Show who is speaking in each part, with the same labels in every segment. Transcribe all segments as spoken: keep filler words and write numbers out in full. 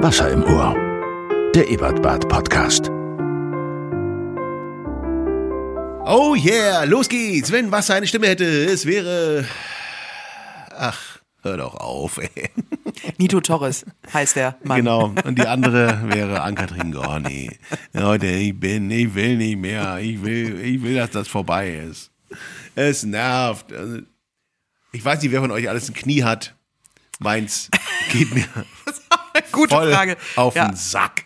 Speaker 1: Wasser im Ohr. Der Ebertbad-Podcast.
Speaker 2: Oh yeah, los geht's. Wenn Wasser eine Stimme hätte, es wäre... Ach, hör doch auf, ey.
Speaker 3: Nito Torres heißt der Mann.
Speaker 2: Genau, und die andere wäre Ann-Kathrin Gorni. Leute, ich bin, ich will nicht mehr. Ich will, ich will, dass das vorbei ist. Es nervt. Ich weiß nicht, wer von euch alles ein Knie hat. Meins geht mir
Speaker 3: Gute
Speaker 2: voll
Speaker 3: Frage.
Speaker 2: auf
Speaker 3: Ja.
Speaker 2: den Sack.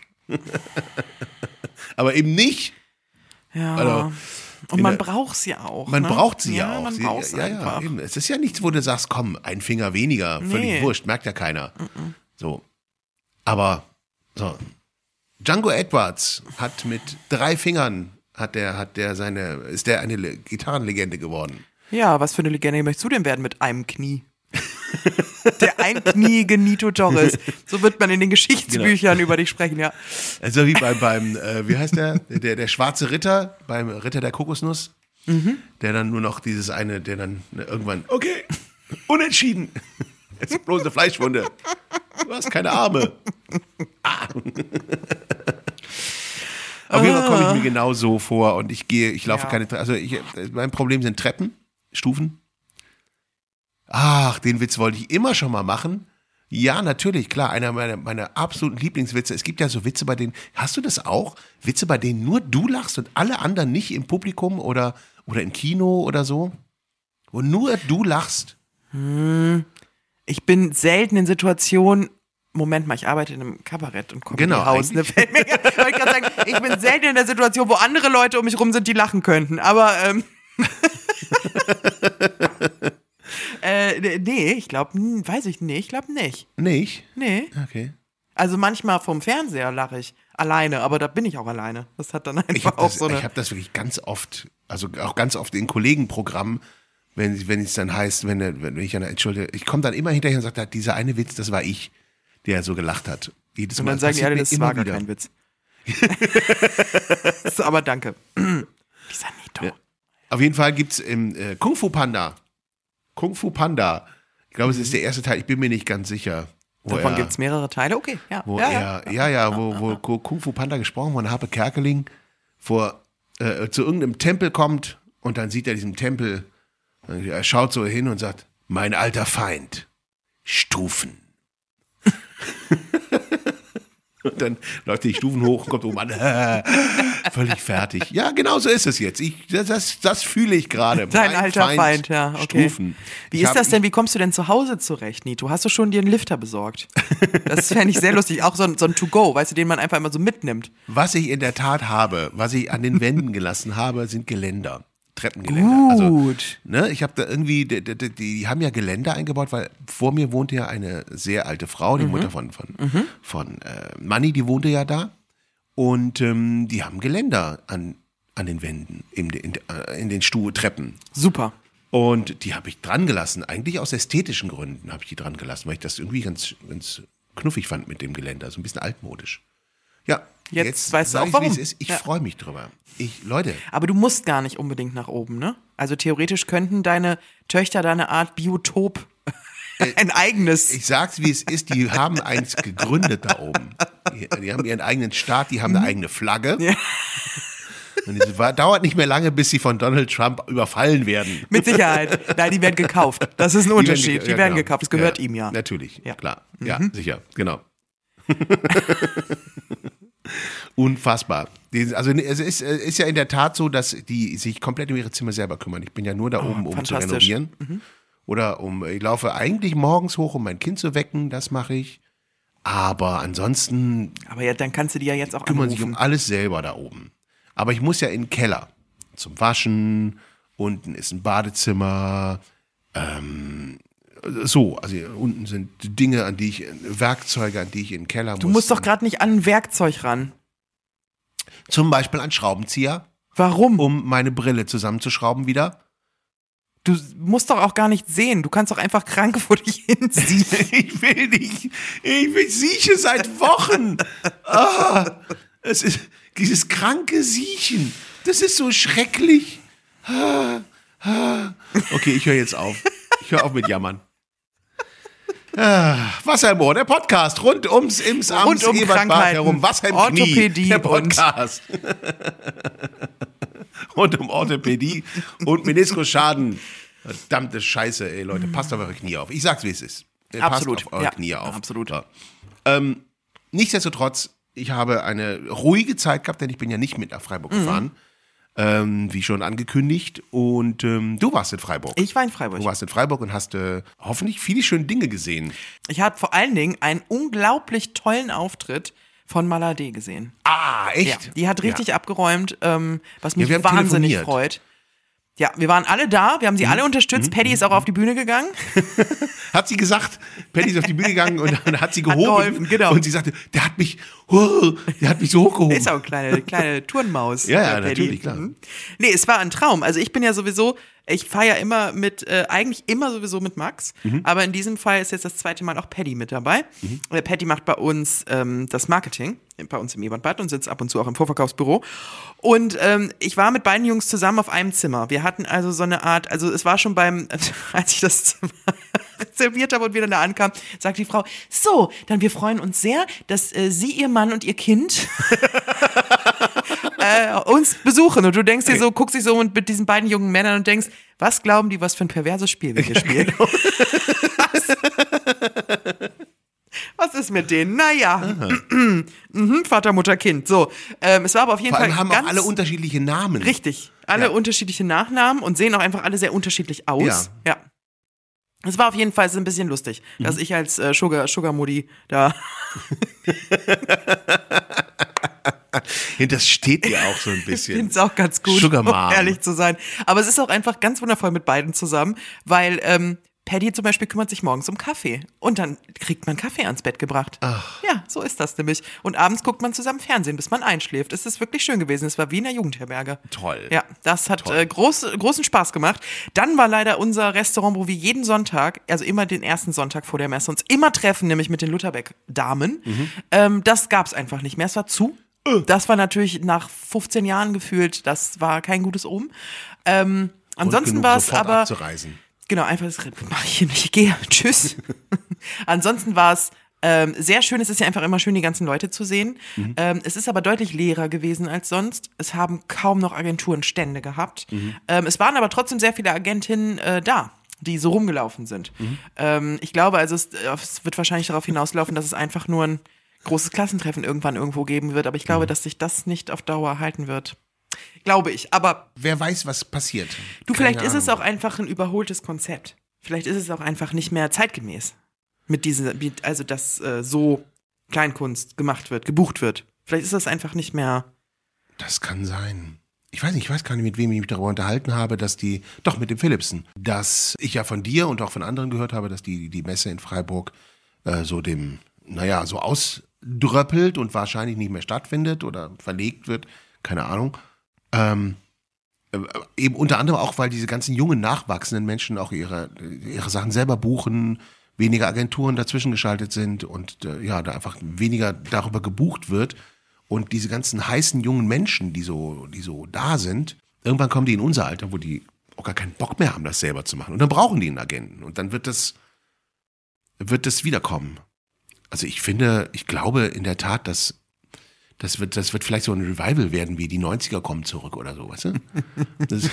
Speaker 2: Aber eben nicht.
Speaker 3: Ja.
Speaker 2: Also,
Speaker 3: und
Speaker 2: in
Speaker 3: man
Speaker 2: der-
Speaker 3: braucht sie auch.
Speaker 2: Man
Speaker 3: ne?
Speaker 2: braucht sie ja,
Speaker 3: ja
Speaker 2: auch.
Speaker 3: Man
Speaker 2: sie,
Speaker 3: braucht sie
Speaker 2: ja,
Speaker 3: einfach.
Speaker 2: ja, eben. Es ist ja nichts, wo du sagst, komm, ein Finger weniger, völlig
Speaker 3: Nee.
Speaker 2: wurscht, merkt ja keiner. So. Aber, so. Django Edwards hat mit drei Fingern, hat der, hat der seine, ist der eine Le- Gitarrenlegende geworden.
Speaker 3: Ja, was für eine Legende möchtest du denn werden mit einem Knie? Der einkniege Nito Torres. So wird man in den Geschichtsbüchern über dich sprechen, ja.
Speaker 2: Also wie beim, beim äh, wie heißt der? der? Der schwarze Ritter, beim Ritter der Kokosnuss, der dann nur noch dieses eine, der dann irgendwann, okay, unentschieden. Jetzt ist bloß eine Fleischwunde. Du hast keine Arme. Ah. Auf jeden Fall komme ich mir genau so vor und ich gehe, ich laufe
Speaker 3: Ja.
Speaker 2: keine Treppen. Also ich, mein Problem sind Treppen, Stufen. Ach, den Witz wollte ich immer schon mal machen. Ja, natürlich, klar, einer meiner, meiner absoluten Lieblingswitze. Es gibt ja so Witze, bei denen, hast du das auch? Witze, bei denen nur du lachst und alle anderen nicht im Publikum oder, oder im Kino oder so? Wo nur du lachst?
Speaker 3: Ich bin selten in Situationen. Moment mal, ich arbeite in einem Kabarett und komme
Speaker 2: Genau,
Speaker 3: in Haus. Ne? Fällt mir, wollte ich gerade sagen, ich bin selten in der Situation, wo andere Leute um mich rum sind, die lachen könnten. Aber ähm, äh, nee, ich glaube, weiß ich nicht, ich glaube nicht.
Speaker 2: Nicht?
Speaker 3: Nee.
Speaker 2: Okay.
Speaker 3: Also manchmal vom Fernseher lache ich alleine, aber da bin ich auch alleine. Das hat dann
Speaker 2: Ich
Speaker 3: einfach
Speaker 2: habe
Speaker 3: auch
Speaker 2: das,
Speaker 3: so eine.
Speaker 2: ich hab das wirklich ganz oft, also auch ganz oft in Kollegenprogrammen, wenn, wenn es dann heißt, wenn, wenn ich, entschuldige, ich komme dann immer hinterher und sage, dieser eine Witz, das war ich, der so gelacht hat. Jedes
Speaker 3: Und
Speaker 2: Mal.
Speaker 3: dann sagen die
Speaker 2: passiert
Speaker 3: alle,
Speaker 2: mir
Speaker 3: das
Speaker 2: immer
Speaker 3: war gar
Speaker 2: wieder.
Speaker 3: kein Witz. So, aber danke. Dieser Nito.
Speaker 2: Ja. Auf jeden Fall gibt es im äh, Kung Fu Panda. Kung Fu Panda. Ich glaube, es ist der erste Teil, ich bin mir nicht ganz sicher. Wo
Speaker 3: Davon
Speaker 2: er,
Speaker 3: gibt es mehrere Teile, okay. Ja,
Speaker 2: Wo
Speaker 3: ja,
Speaker 2: er, ja, ja, wo, wo Ku- Kung Fu Panda gesprochen von Harpe Kerkeling vor, äh, zu irgendeinem Tempel kommt und dann sieht er diesen Tempel, er schaut so hin und sagt, mein alter Feind, Stufen. Und dann läuft die Stufen hoch und kommt oben an, äh, völlig fertig. Ja, genau so ist es jetzt. Ich, das, das, das fühle ich gerade.
Speaker 3: Dein
Speaker 2: Mein
Speaker 3: alter Feind, ja, okay.
Speaker 2: Stufen.
Speaker 3: Wie
Speaker 2: Ich
Speaker 3: ist
Speaker 2: hab-
Speaker 3: das denn? Wie kommst du denn zu Hause zurecht, Nito? Hast du schon dir einen Lifter besorgt? Das fände ich sehr lustig. Auch so ein, so ein To-Go, weißt du, den man einfach immer so mitnimmt.
Speaker 2: Was ich in der Tat habe, was ich an den Wänden gelassen habe, sind Geländer. Treppengeländer. Also,
Speaker 3: Gut.
Speaker 2: ne, ich habe da irgendwie, die, die, die, die haben ja Geländer eingebaut, weil vor mir wohnte ja eine sehr alte Frau, die
Speaker 3: Mhm.
Speaker 2: Mutter von, von, von äh, Manni, die wohnte ja da. Und ähm, die haben Geländer an, an den Wänden, in, in, äh, in den Stuhltreppen.
Speaker 3: Super.
Speaker 2: Und die habe ich dran gelassen, eigentlich aus ästhetischen Gründen habe ich die dran gelassen, weil ich das irgendwie ganz, ganz knuffig fand mit dem Geländer, so ein bisschen altmodisch. Ja,
Speaker 3: Jetzt
Speaker 2: jetzt,
Speaker 3: weißt du
Speaker 2: sag
Speaker 3: auch,
Speaker 2: ich,
Speaker 3: warum.
Speaker 2: wie es ist. Ich
Speaker 3: Ja.
Speaker 2: freue mich drüber. Ich, Leute,
Speaker 3: Aber du musst gar nicht unbedingt nach oben, ne? Also theoretisch könnten deine Töchter da eine Art Biotop, ein eigenes.
Speaker 2: ich sag's, wie es ist, die haben eins gegründet da oben. Die, die haben ihren eigenen Staat, die haben eine eigene Flagge.
Speaker 3: Ja.
Speaker 2: Und es war, dauert nicht mehr lange, bis sie von Donald Trump überfallen werden.
Speaker 3: Mit Sicherheit. Nein, die werden gekauft. Das ist ein Unterschied. Die
Speaker 2: ja,
Speaker 3: werden
Speaker 2: genau.
Speaker 3: gekauft. Das gehört
Speaker 2: ja,
Speaker 3: ihm ja.
Speaker 2: Natürlich,
Speaker 3: Ja.
Speaker 2: klar. Ja, sicher, genau. Unfassbar. Die- Also es ist, es ist ja in der Tat so, dass die sich komplett um ihre Zimmer selber kümmern. Ich bin ja nur da oben, um zu
Speaker 3: fantastisch.
Speaker 2: renovieren. Oder um, ich laufe eigentlich morgens hoch, um mein Kind zu wecken, das mache ich. Aber ansonsten
Speaker 3: Aber ja, dann kannst du die ja jetzt auch
Speaker 2: kümmern sich um
Speaker 3: anrufen.
Speaker 2: alles selber da oben. Aber ich muss ja in den Keller zum Waschen, unten ist ein Badezimmer, ähm, so, also unten sind Dinge, an die ich, Werkzeuge, an die ich in den Keller muss.
Speaker 3: Du musst doch gerade nicht an ein Werkzeug ran.
Speaker 2: Zum Beispiel an Schraubenzieher,
Speaker 3: Warum?
Speaker 2: um meine Brille zusammenzuschrauben wieder.
Speaker 3: Du musst doch auch gar nicht sehen. Du kannst doch einfach krank vor dich hinziehen.
Speaker 2: Ich will nicht, ich will sieche seit Wochen. Ah, es ist dieses kranke Siechen, das ist so schrecklich. Ah, ah. Okay, ich höre jetzt auf. Ich höre auf mit Jammern. Wasser im Ohr, der Podcast rund ums ums
Speaker 3: Rund um
Speaker 2: Ebertbad herum. Wasser im Knie,
Speaker 3: Orthopädie
Speaker 2: der Podcast. Rund um Orthopädie und Meniskusschaden. Verdammte Scheiße, ey Leute, passt auf eure Knie auf. Ich sag's, wie es ist.
Speaker 3: Absolut.
Speaker 2: Passt auf eure
Speaker 3: Ja,
Speaker 2: Knie auf.
Speaker 3: absolut.
Speaker 2: Ja. Ähm, nichtsdestotrotz, ich habe eine ruhige Zeit gehabt, denn ich bin ja nicht mit nach Freiburg
Speaker 3: Mhm.
Speaker 2: gefahren. Ähm, wie schon angekündigt. Und ähm, du warst in Freiburg.
Speaker 3: Ich war in Freiburg.
Speaker 2: Du warst in Freiburg und hast äh, hoffentlich viele schöne Dinge gesehen.
Speaker 3: Ich habe vor allen Dingen einen unglaublich tollen Auftritt von Malade gesehen.
Speaker 2: Ah,
Speaker 3: Ja,
Speaker 2: echt?
Speaker 3: die hat richtig abgeräumt, ähm, was mich
Speaker 2: wir haben
Speaker 3: wahnsinnig
Speaker 2: telefoniert.
Speaker 3: freut. Ja, wir waren alle da, wir haben sie alle unterstützt. Paddy ist auch auf die Bühne gegangen.
Speaker 2: Hat sie gesagt, Paddy ist auf die Bühne gegangen und dann hat sie gehoben.
Speaker 3: geholfen, genau.
Speaker 2: Und sie sagte, der hat mich, oh, der hat mich so hochgehoben.
Speaker 3: Ist auch eine kleine, kleine Turnmaus.
Speaker 2: Ja, ja,
Speaker 3: der Paddy.
Speaker 2: natürlich, klar.
Speaker 3: Mhm. Nee, es war ein Traum. Also ich bin ja sowieso, ich fahre ja immer mit, äh, eigentlich immer sowieso mit Max,
Speaker 2: Mhm.
Speaker 3: aber in diesem Fall ist jetzt das zweite Mal auch Paddy mit dabei.
Speaker 2: Mhm.
Speaker 3: Der Paddy macht bei uns ähm, das Marketing, bei uns im Ebertbad und sitzt ab und zu auch im Vorverkaufsbüro. Und ähm, ich war mit beiden Jungs zusammen auf einem Zimmer. Wir hatten also so eine Art, also es war schon beim, als ich das Zimmer reserviert habe und wieder da ankam, sagt die Frau, so, dann wir freuen uns sehr, dass äh, Sie, Ihr Mann und Ihr Kind äh, uns besuchen. Und du denkst dir so, guckst dich so und mit diesen beiden jungen Männern und denkst, was glauben die, was für ein perverses Spiel wir hier spielen? was? was ist mit denen? Naja, mhm, Vater, Mutter, Kind. So, ähm, es war aber auf jeden
Speaker 2: Vor allem
Speaker 3: Fall
Speaker 2: haben
Speaker 3: ganz
Speaker 2: auch alle unterschiedliche Namen.
Speaker 3: richtig. Alle
Speaker 2: Ja.
Speaker 3: unterschiedliche Nachnamen und sehen auch einfach alle sehr unterschiedlich aus.
Speaker 2: Ja.
Speaker 3: ja. Es war auf jeden Fall so ein bisschen lustig,
Speaker 2: Mhm.
Speaker 3: dass ich als äh, Sugar, Sugar Modi da.
Speaker 2: Das steht dir auch so ein
Speaker 3: Ich
Speaker 2: bisschen.
Speaker 3: finde es auch ganz gut,
Speaker 2: Sugar
Speaker 3: um
Speaker 2: Mom.
Speaker 3: ehrlich zu sein. Aber es ist auch einfach ganz wundervoll mit beiden zusammen, weil ähm, Paddy zum Beispiel kümmert sich morgens um Kaffee und dann kriegt man Kaffee ans Bett gebracht.
Speaker 2: Ach.
Speaker 3: Ja, so ist das nämlich. Und abends guckt man zusammen Fernsehen, bis man einschläft. Es ist wirklich schön gewesen. Es war wie in der Jugendherberge.
Speaker 2: Toll.
Speaker 3: Ja, das hat
Speaker 2: Toll.
Speaker 3: äh, groß, großen Spaß gemacht. Dann war leider unser Restaurant, wo wir jeden Sonntag, also immer den ersten Sonntag vor der Messe, uns immer treffen, nämlich mit den Lutherbeck-Damen.
Speaker 2: Mhm.
Speaker 3: Ähm, das gab's einfach nicht mehr. Es war zu. Das war natürlich nach fünfzehn Jahren gefühlt, das war kein gutes Omen. Ähm, ansonsten
Speaker 2: genug,
Speaker 3: war es
Speaker 2: sofort
Speaker 3: aber,
Speaker 2: abzureisen.
Speaker 3: genau, einfach, das mach ich hier nicht, ich gehe, tschüss. Ansonsten war es ähm, sehr schön, es ist ja einfach immer schön, die ganzen Leute zu sehen.
Speaker 2: Mhm.
Speaker 3: Ähm, es ist aber deutlich leerer gewesen als sonst. Es haben kaum noch Agenturen Stände gehabt.
Speaker 2: Mhm.
Speaker 3: Ähm, es waren aber trotzdem sehr viele Agentinnen äh, da, die so rumgelaufen sind.
Speaker 2: Mhm.
Speaker 3: Ähm, ich glaube also, es, äh, es wird wahrscheinlich darauf hinauslaufen, dass es einfach nur ein großes Klassentreffen irgendwann irgendwo geben wird, aber ich glaube,
Speaker 2: Mhm.
Speaker 3: dass sich das nicht auf Dauer halten wird. Glaube ich, aber
Speaker 2: Wer weiß, was passiert.
Speaker 3: du,
Speaker 2: Keine
Speaker 3: vielleicht ist es
Speaker 2: Ahnung.
Speaker 3: auch einfach ein überholtes Konzept. Vielleicht ist es auch einfach nicht mehr zeitgemäß. Mit dieser, mit- also dass äh, so Kleinkunst gemacht wird, gebucht wird. Vielleicht ist das einfach nicht mehr.
Speaker 2: Das kann sein. Ich weiß nicht, ich weiß gar nicht, mit wem ich mich darüber unterhalten habe, dass die, doch mit dem Philipsen, dass ich ja von dir und auch von anderen gehört habe, dass die, die Messe in Freiburg äh, so dem, naja, so ausdröppelt und wahrscheinlich nicht mehr stattfindet oder verlegt wird, keine Ahnung. Ähm, äh, eben unter anderem auch, weil diese ganzen jungen, nachwachsenden Menschen auch ihre, ihre Sachen selber buchen, weniger Agenturen dazwischen geschaltet sind und äh, ja, da einfach weniger darüber gebucht wird. Und diese ganzen heißen jungen Menschen, die so, die so da sind, irgendwann kommen die in unser Alter, wo die auch gar keinen Bock mehr haben, das selber zu machen. Und dann brauchen die einen Agenten. Und dann wird das, wird das wiederkommen. Also ich finde, ich glaube in der Tat, dass das wird, das wird vielleicht so ein Revival werden, wie die neunziger kommen zurück oder so, weißt du? Das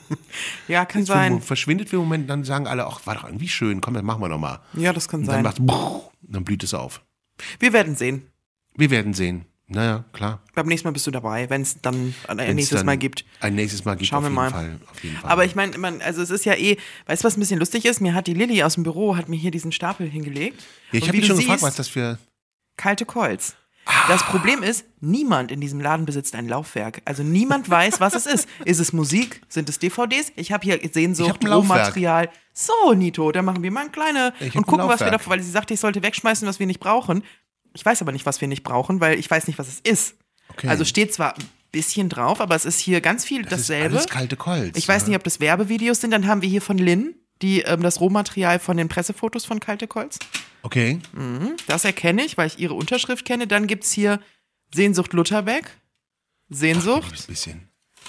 Speaker 3: Ja, kann
Speaker 2: das
Speaker 3: sein.
Speaker 2: verschwindet für den Moment, dann sagen alle, ach, war doch irgendwie schön, komm, das machen wir nochmal.
Speaker 3: Ja, das kann
Speaker 2: Und dann
Speaker 3: sein.
Speaker 2: macht's, dann blüht es auf.
Speaker 3: Wir werden sehen.
Speaker 2: Wir werden sehen. Naja, klar.
Speaker 3: Beim nächsten Mal bist du dabei, wenn es dann ein
Speaker 2: Wenn's
Speaker 3: nächstes
Speaker 2: dann
Speaker 3: Mal gibt.
Speaker 2: Ein nächstes Mal gibt
Speaker 3: Schauen
Speaker 2: auf
Speaker 3: wir
Speaker 2: jeden
Speaker 3: mal.
Speaker 2: Fall. Auf jeden Fall.
Speaker 3: Aber ich meine, man, also es ist ja eh, weißt du, was ein bisschen lustig ist? Mir hat die Lilly aus dem Büro, hat mir hier diesen Stapel hingelegt.
Speaker 2: ja, ich
Speaker 3: Und
Speaker 2: habe
Speaker 3: wie
Speaker 2: mich
Speaker 3: du
Speaker 2: schon gefragt,
Speaker 3: siehst,
Speaker 2: was das für.
Speaker 3: Kalte Colts. Das Problem ist, niemand in diesem Laden besitzt ein Laufwerk. Also niemand weiß, was es ist. Ist es Musik? Sind es D V Ds? Ich habe hier Sehnsucht,
Speaker 2: Ich hab ein Laufwerk.
Speaker 3: Rohmaterial. So, Nito, dann machen wir mal ein kleine
Speaker 2: Ich hab
Speaker 3: und
Speaker 2: ein
Speaker 3: gucken, was wir
Speaker 2: Laufwerk.
Speaker 3: davon, weil sie sagte, ich sollte wegschmeißen, was wir nicht brauchen. Ich weiß aber nicht, was wir nicht brauchen, weil ich weiß nicht, was es ist.
Speaker 2: Okay.
Speaker 3: Also steht zwar ein bisschen drauf, aber es ist hier ganz viel
Speaker 2: Das
Speaker 3: dasselbe.
Speaker 2: ist alles kalte Colts.
Speaker 3: Ich weiß
Speaker 2: ne?
Speaker 3: nicht, ob das Werbevideos sind. Dann haben wir hier von Lynn die, ähm, das Rohmaterial von den Pressefotos von Kalte Colts.
Speaker 2: Okay.
Speaker 3: Das erkenne ich, weil ich ihre Unterschrift kenne. Dann gibt es hier Sehnsucht Lutherbeck. Sehnsucht.
Speaker 2: Ein bisschen.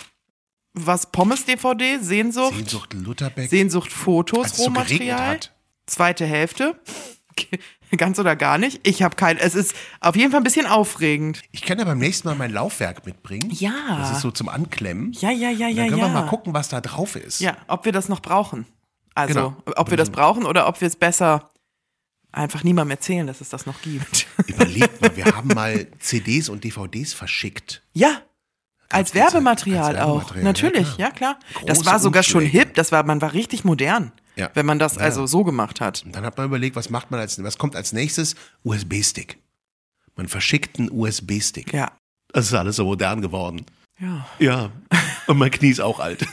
Speaker 3: Was? Pommes-D V D? Sehnsucht.
Speaker 2: Sehnsucht Lutherbeck.
Speaker 3: Sehnsucht Fotos,
Speaker 2: als es so geregnet
Speaker 3: Rohmaterial.
Speaker 2: hat.
Speaker 3: Zweite Hälfte. Ganz oder gar nicht. Ich habe kein. Es ist auf jeden Fall ein bisschen aufregend.
Speaker 2: Ich kann ja beim nächsten Mal mein Laufwerk mitbringen.
Speaker 3: Ja.
Speaker 2: Das ist so zum Anklemmen.
Speaker 3: Ja, ja, ja,
Speaker 2: Und
Speaker 3: ja,
Speaker 2: dann können
Speaker 3: ja.
Speaker 2: wir mal gucken, was da drauf ist.
Speaker 3: Ja, ob wir das noch brauchen. Also,
Speaker 2: Genau.
Speaker 3: ob wir das brauchen oder ob wir es besser einfach niemandem erzählen, dass es das noch gibt.
Speaker 2: Überlegt mal, wir haben mal C Ds und D V Ds verschickt.
Speaker 3: Ja. Als Werbematerial,
Speaker 2: als
Speaker 3: auch.
Speaker 2: Werbematerial,
Speaker 3: Natürlich,
Speaker 2: ja,
Speaker 3: ja klar.
Speaker 2: Große
Speaker 3: Das war sogar schon
Speaker 2: Umschläge.
Speaker 3: hip, das war, man war richtig modern,
Speaker 2: Ja.
Speaker 3: wenn man das
Speaker 2: Ja.
Speaker 3: also so gemacht hat.
Speaker 2: Und dann hat man überlegt, was macht man als, was kommt als nächstes? U S B-Stick. Man verschickt einen U S B-Stick.
Speaker 3: Ja.
Speaker 2: Das ist alles so modern geworden.
Speaker 3: Ja.
Speaker 2: Ja. Und mein Knie ist auch alt.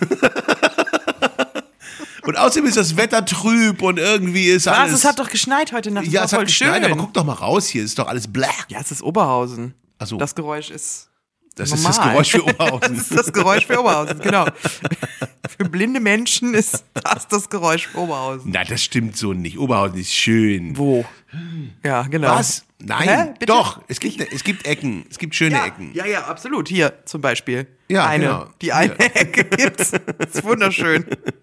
Speaker 2: Und außerdem ist das Wetter trüb und irgendwie ist
Speaker 3: Was?
Speaker 2: alles.
Speaker 3: Es hat doch geschneit heute Nacht. Das
Speaker 2: ja,
Speaker 3: war
Speaker 2: es hat
Speaker 3: voll
Speaker 2: geschneit,
Speaker 3: schön.
Speaker 2: aber guck doch mal raus hier, ist doch alles black.
Speaker 3: Ja, es ist Oberhausen.
Speaker 2: Ach so.
Speaker 3: Das Geräusch ist
Speaker 2: Das
Speaker 3: normal.
Speaker 2: ist das Geräusch für Oberhausen.
Speaker 3: Das ist das Geräusch für Oberhausen, genau. Für blinde Menschen ist das das Geräusch für Oberhausen.
Speaker 2: Na, das stimmt so nicht. Oberhausen ist schön.
Speaker 3: Wo? Ja, genau.
Speaker 2: Was? Nein,
Speaker 3: Hä? Bitte?
Speaker 2: doch. Es gibt, es gibt Ecken. Es gibt schöne
Speaker 3: Ja,
Speaker 2: Ecken.
Speaker 3: ja, ja, absolut. Hier zum Beispiel.
Speaker 2: Ja,
Speaker 3: eine.
Speaker 2: genau.
Speaker 3: Die eine
Speaker 2: Hier.
Speaker 3: Ecke gibt's. Das ist wunderschön.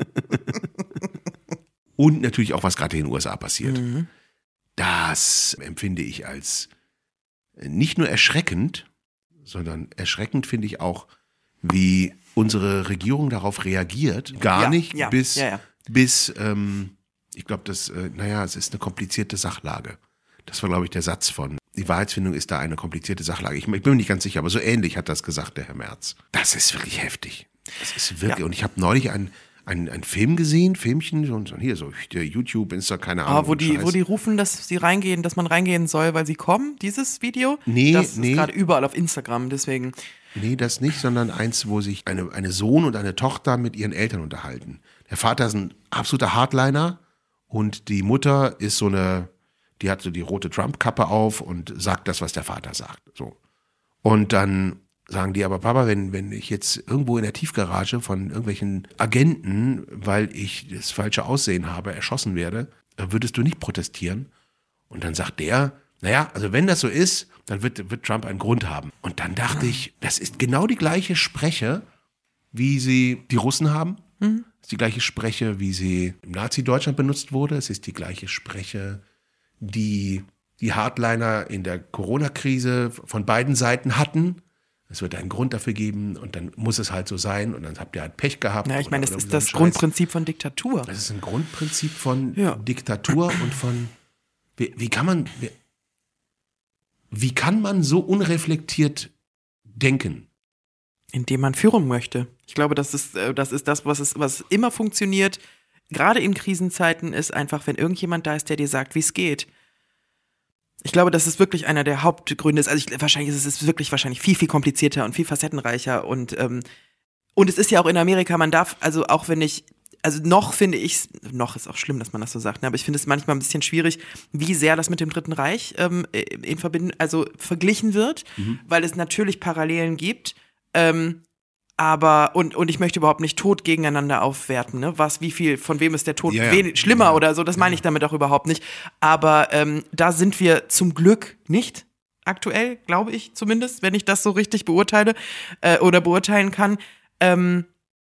Speaker 2: Und natürlich auch, was gerade in den U S A passiert.
Speaker 3: Mhm.
Speaker 2: Das empfinde ich als nicht nur erschreckend, sondern erschreckend finde ich auch, wie unsere Regierung darauf reagiert. Gar
Speaker 3: Ja,
Speaker 2: nicht
Speaker 3: ja,
Speaker 2: bis,
Speaker 3: ja, ja.
Speaker 2: bis ähm, ich glaube, das, äh, naja, es ist eine komplizierte Sachlage. Das war, glaube ich, der Satz von, die Wahrheitsfindung ist da eine komplizierte Sachlage. Ich, ich bin mir nicht ganz sicher, aber so ähnlich hat das gesagt, der Herr Merz. Das ist wirklich heftig. Das ist wirklich,
Speaker 3: Ja.
Speaker 2: und ich habe neulich einen, einen, einen Film gesehen, Filmchen, und hier so, der YouTube, Insta, keine Ahnung.
Speaker 3: Aber wo die,
Speaker 2: Scheiß.
Speaker 3: wo die rufen, dass sie reingehen, dass man reingehen soll, weil sie kommen, dieses Video?
Speaker 2: Nee,
Speaker 3: das ist
Speaker 2: nee.
Speaker 3: gerade überall auf Instagram, deswegen.
Speaker 2: Nee, das nicht, sondern eins, wo sich eine, eine Sohn und eine Tochter mit ihren Eltern unterhalten. Der Vater ist ein absoluter Hardliner und die Mutter ist so eine, die hat so die rote Trump-Kappe auf und sagt das, was der Vater sagt. So. Und dann sagen die, aber Papa, wenn, wenn ich jetzt irgendwo in der Tiefgarage von irgendwelchen Agenten, weil ich das falsche Aussehen habe, erschossen werde, würdest du nicht protestieren? Und dann sagt der, naja, also wenn das so ist, dann wird, wird Trump einen Grund haben. Und dann dachte ich, das ist genau die gleiche Spreche, wie sie die Russen haben. Mhm. Das ist die gleiche Spreche, wie sie im Nazi-Deutschland benutzt wurde. Es ist die gleiche Spreche, die die Hardliner in der Corona-Krise von beiden Seiten hatten. Es wird einen Grund dafür geben und dann muss es halt so sein und dann habt ihr halt Pech gehabt.
Speaker 3: Ja, ich meine, das
Speaker 2: oder
Speaker 3: ist
Speaker 2: so
Speaker 3: das
Speaker 2: ein Scheiß.
Speaker 3: Grundprinzip von Diktatur.
Speaker 2: Das ist ein Grundprinzip von
Speaker 3: Ja.
Speaker 2: Diktatur und von, wie, wie kann man, wie, wie kann man so unreflektiert denken?
Speaker 3: Indem man Führung möchte. Ich glaube, das ist, äh, das ist das, was, es, was immer funktioniert, gerade in Krisenzeiten, ist einfach, wenn irgendjemand da ist, der dir sagt, wie es geht. Ich glaube, das ist wirklich einer der Hauptgründe. Also ich, wahrscheinlich ist es wirklich wahrscheinlich viel, viel komplizierter und viel facettenreicher. Und, ähm, und es ist ja auch in Amerika, man darf, also auch wenn ich, also noch finde ich, noch ist auch schlimm, dass man das so sagt, ne? Aber ich finde es manchmal ein bisschen schwierig, wie sehr das mit dem Dritten Reich ähm, in Verbindung, also verglichen wird, mhm. weil es natürlich Parallelen gibt. Ähm, aber, und, und ich möchte überhaupt nicht Tod gegeneinander aufwerten, ne? Was, wie viel, von wem ist der Tod
Speaker 2: ja, ja.
Speaker 3: wen, schlimmer
Speaker 2: ja.
Speaker 3: oder so, das meine ich damit auch überhaupt nicht. Aber ähm, da sind wir zum Glück nicht aktuell, glaube ich zumindest, wenn ich das so richtig beurteile äh, oder beurteilen kann. Ähm,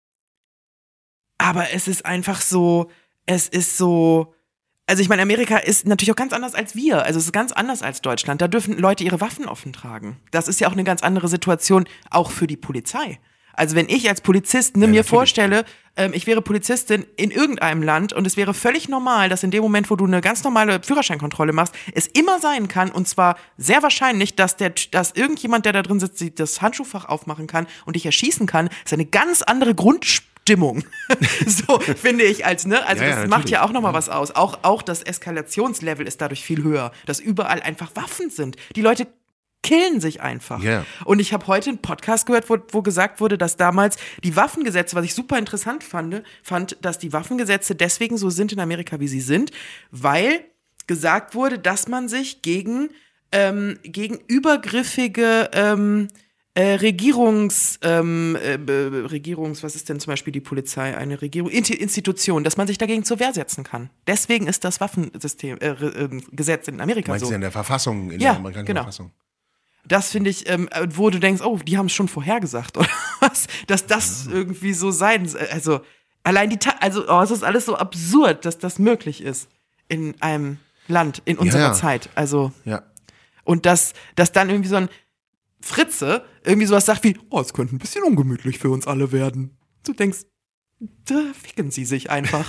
Speaker 3: aber es ist einfach so, es ist so, also ich meine, Amerika ist natürlich auch ganz anders als wir. Also es ist ganz anders als Deutschland. Da dürfen Leute ihre Waffen offen tragen. Das ist ja auch eine ganz andere Situation, auch für die Polizei. Also wenn ich als Polizist ne,
Speaker 2: ja,
Speaker 3: mir
Speaker 2: natürlich.
Speaker 3: vorstelle, ähm, ich wäre Polizistin in irgendeinem Land und es wäre völlig normal, dass in dem Moment, wo du eine ganz normale Führerscheinkontrolle machst, es immer sein kann, und zwar sehr wahrscheinlich, dass der, dass irgendjemand, der da drin sitzt, das Handschuhfach aufmachen kann und dich erschießen kann, ist eine ganz andere Grundstimmung. So finde ich als, ne? Also
Speaker 2: ja,
Speaker 3: das
Speaker 2: ja,
Speaker 3: macht ja auch nochmal
Speaker 2: ja.
Speaker 3: was aus. Auch, auch das Eskalationslevel ist dadurch viel höher, dass überall einfach Waffen sind. Die Leute killen sich einfach.
Speaker 2: Yeah.
Speaker 3: Und ich habe heute einen Podcast gehört, wo, wo gesagt wurde, dass damals die Waffengesetze, was ich super interessant fand, fand, dass die Waffengesetze deswegen so sind in Amerika, wie sie sind, weil gesagt wurde, dass man sich gegen, ähm, gegen übergriffige ähm, äh, Regierungs, ähm, äh, Regierungs, was ist denn zum Beispiel die Polizei, eine Regierung, Institution, dass man sich dagegen zur Wehr setzen kann. Deswegen ist das Waffensystem, äh, äh, Gesetz in Amerika
Speaker 2: Meinst
Speaker 3: so.
Speaker 2: du in der Verfassung, in
Speaker 3: Ja,
Speaker 2: der amerikanischen
Speaker 3: genau.
Speaker 2: Verfassung?
Speaker 3: Das finde ich, ähm, wo du denkst, oh, die haben es schon vorhergesagt, oder was? Dass das irgendwie so sein soll. Also, allein die, Ta- also, oh, es ist alles so absurd, dass das möglich ist in einem Land in unserer
Speaker 2: ja, ja.
Speaker 3: Zeit. Also,
Speaker 2: Ja.
Speaker 3: und dass, dass dann irgendwie so ein Fritze irgendwie sowas sagt wie, oh, es könnte ein bisschen ungemütlich für uns alle werden. Du denkst, da ficken sie sich einfach.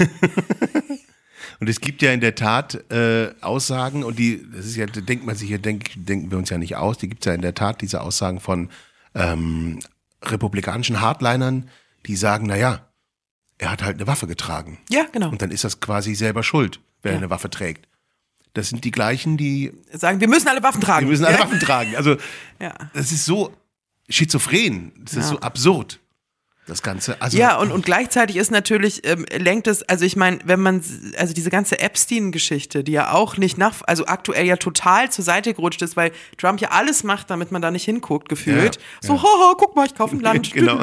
Speaker 2: Und es gibt ja in der Tat äh, Aussagen, und die, das ist ja, da denkt man sich ja, denk, denken wir uns ja nicht aus, die gibt es ja in der Tat, diese Aussagen von ähm, republikanischen Hardlinern, die sagen, naja, er hat halt eine Waffe getragen.
Speaker 3: Ja, genau.
Speaker 2: Und dann ist das quasi selber schuld, wer
Speaker 3: Ja.
Speaker 2: eine Waffe trägt. Das sind die gleichen, die,
Speaker 3: Sagen, wir müssen alle Waffen tragen.
Speaker 2: die müssen alle
Speaker 3: ja?
Speaker 2: Waffen tragen. Also
Speaker 3: Ja.
Speaker 2: das ist so schizophren, das ist
Speaker 3: Ja.
Speaker 2: so absurd, das Ganze. Also,
Speaker 3: Ja, und, und gleichzeitig ist natürlich, ähm, lenkt es, also ich meine, wenn man, also diese ganze Epstein-Geschichte, die ja auch nicht nach, also aktuell ja total zur Seite gerutscht ist, weil Trump ja alles macht, damit man da nicht hinguckt, gefühlt.
Speaker 2: Ja,
Speaker 3: so,
Speaker 2: ja.
Speaker 3: haha, guck mal, ich kaufe ein Land.
Speaker 2: Genau.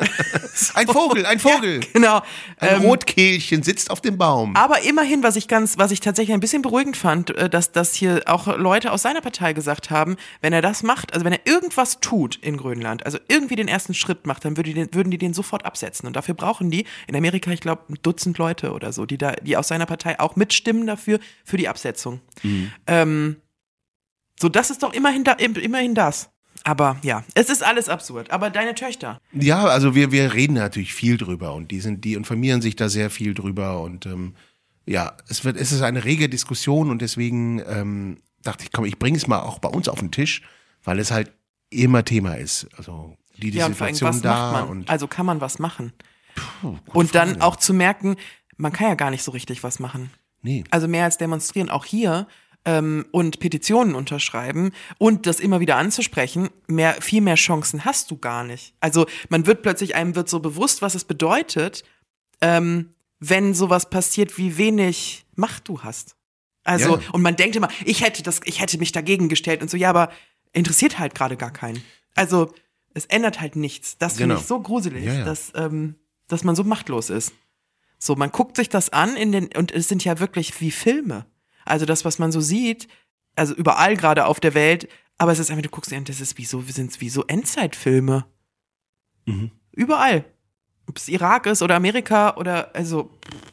Speaker 2: Ein Vogel, ein Vogel.
Speaker 3: Genau.
Speaker 2: Ein
Speaker 3: Ähm,
Speaker 2: Rotkehlchen sitzt auf dem Baum.
Speaker 3: Aber immerhin, was ich ganz, was ich tatsächlich ein bisschen beruhigend fand, äh, dass, dass hier auch Leute aus seiner Partei gesagt haben, wenn er das macht, also wenn er irgendwas tut in Grönland, also irgendwie den ersten Schritt macht, dann würde die, den- würden die den sofort absetzen. Und dafür brauchen die in Amerika, ich glaube, ein Dutzend Leute oder so, die da, die aus seiner Partei auch mitstimmen dafür, für die Absetzung. Ähm, so, das ist doch immerhin, da, immerhin das. Aber ja, es ist alles absurd. Aber deine Töchter.
Speaker 2: Ja, also wir, wir reden natürlich viel drüber und die sind, die informieren sich da sehr viel drüber und ähm, ja, es wird, es ist eine rege Diskussion und deswegen ähm, dachte ich, komm, ich bringe es mal auch bei uns auf den Tisch, weil es halt immer Thema ist. Also die, die
Speaker 3: Ja, und vor allem,
Speaker 2: Situation
Speaker 3: was
Speaker 2: da
Speaker 3: macht man?
Speaker 2: und
Speaker 3: Also kann man was machen?
Speaker 2: puh, gute
Speaker 3: Und dann
Speaker 2: Frage.
Speaker 3: auch zu merken, man kann ja gar nicht so richtig was machen.
Speaker 2: Nee.
Speaker 3: Also mehr als demonstrieren, auch hier ähm, und Petitionen unterschreiben und das immer wieder anzusprechen, mehr, viel mehr Chancen hast du gar nicht. Also man wird plötzlich, einem wird so bewusst, was es bedeutet, ähm, wenn sowas passiert, wie wenig Macht du hast. Also,
Speaker 2: Ja.
Speaker 3: und man denkt immer, ich hätte das, ich hätte mich dagegen gestellt und so, ja, aber interessiert halt gerade gar keinen. Also, es ändert halt nichts. Das finde
Speaker 2: Genau.
Speaker 3: ich so gruselig,
Speaker 2: Ja, ja.
Speaker 3: Dass, ähm, dass man so machtlos ist. So, man guckt sich das an in den, und es sind ja wirklich wie Filme. Also das, was man so sieht, also überall gerade auf der Welt, aber es ist einfach, du guckst dir an, das ist wie so, sind es wie so Endzeitfilme.
Speaker 2: Mhm.
Speaker 3: Überall. Ob es Irak ist oder Amerika oder, also,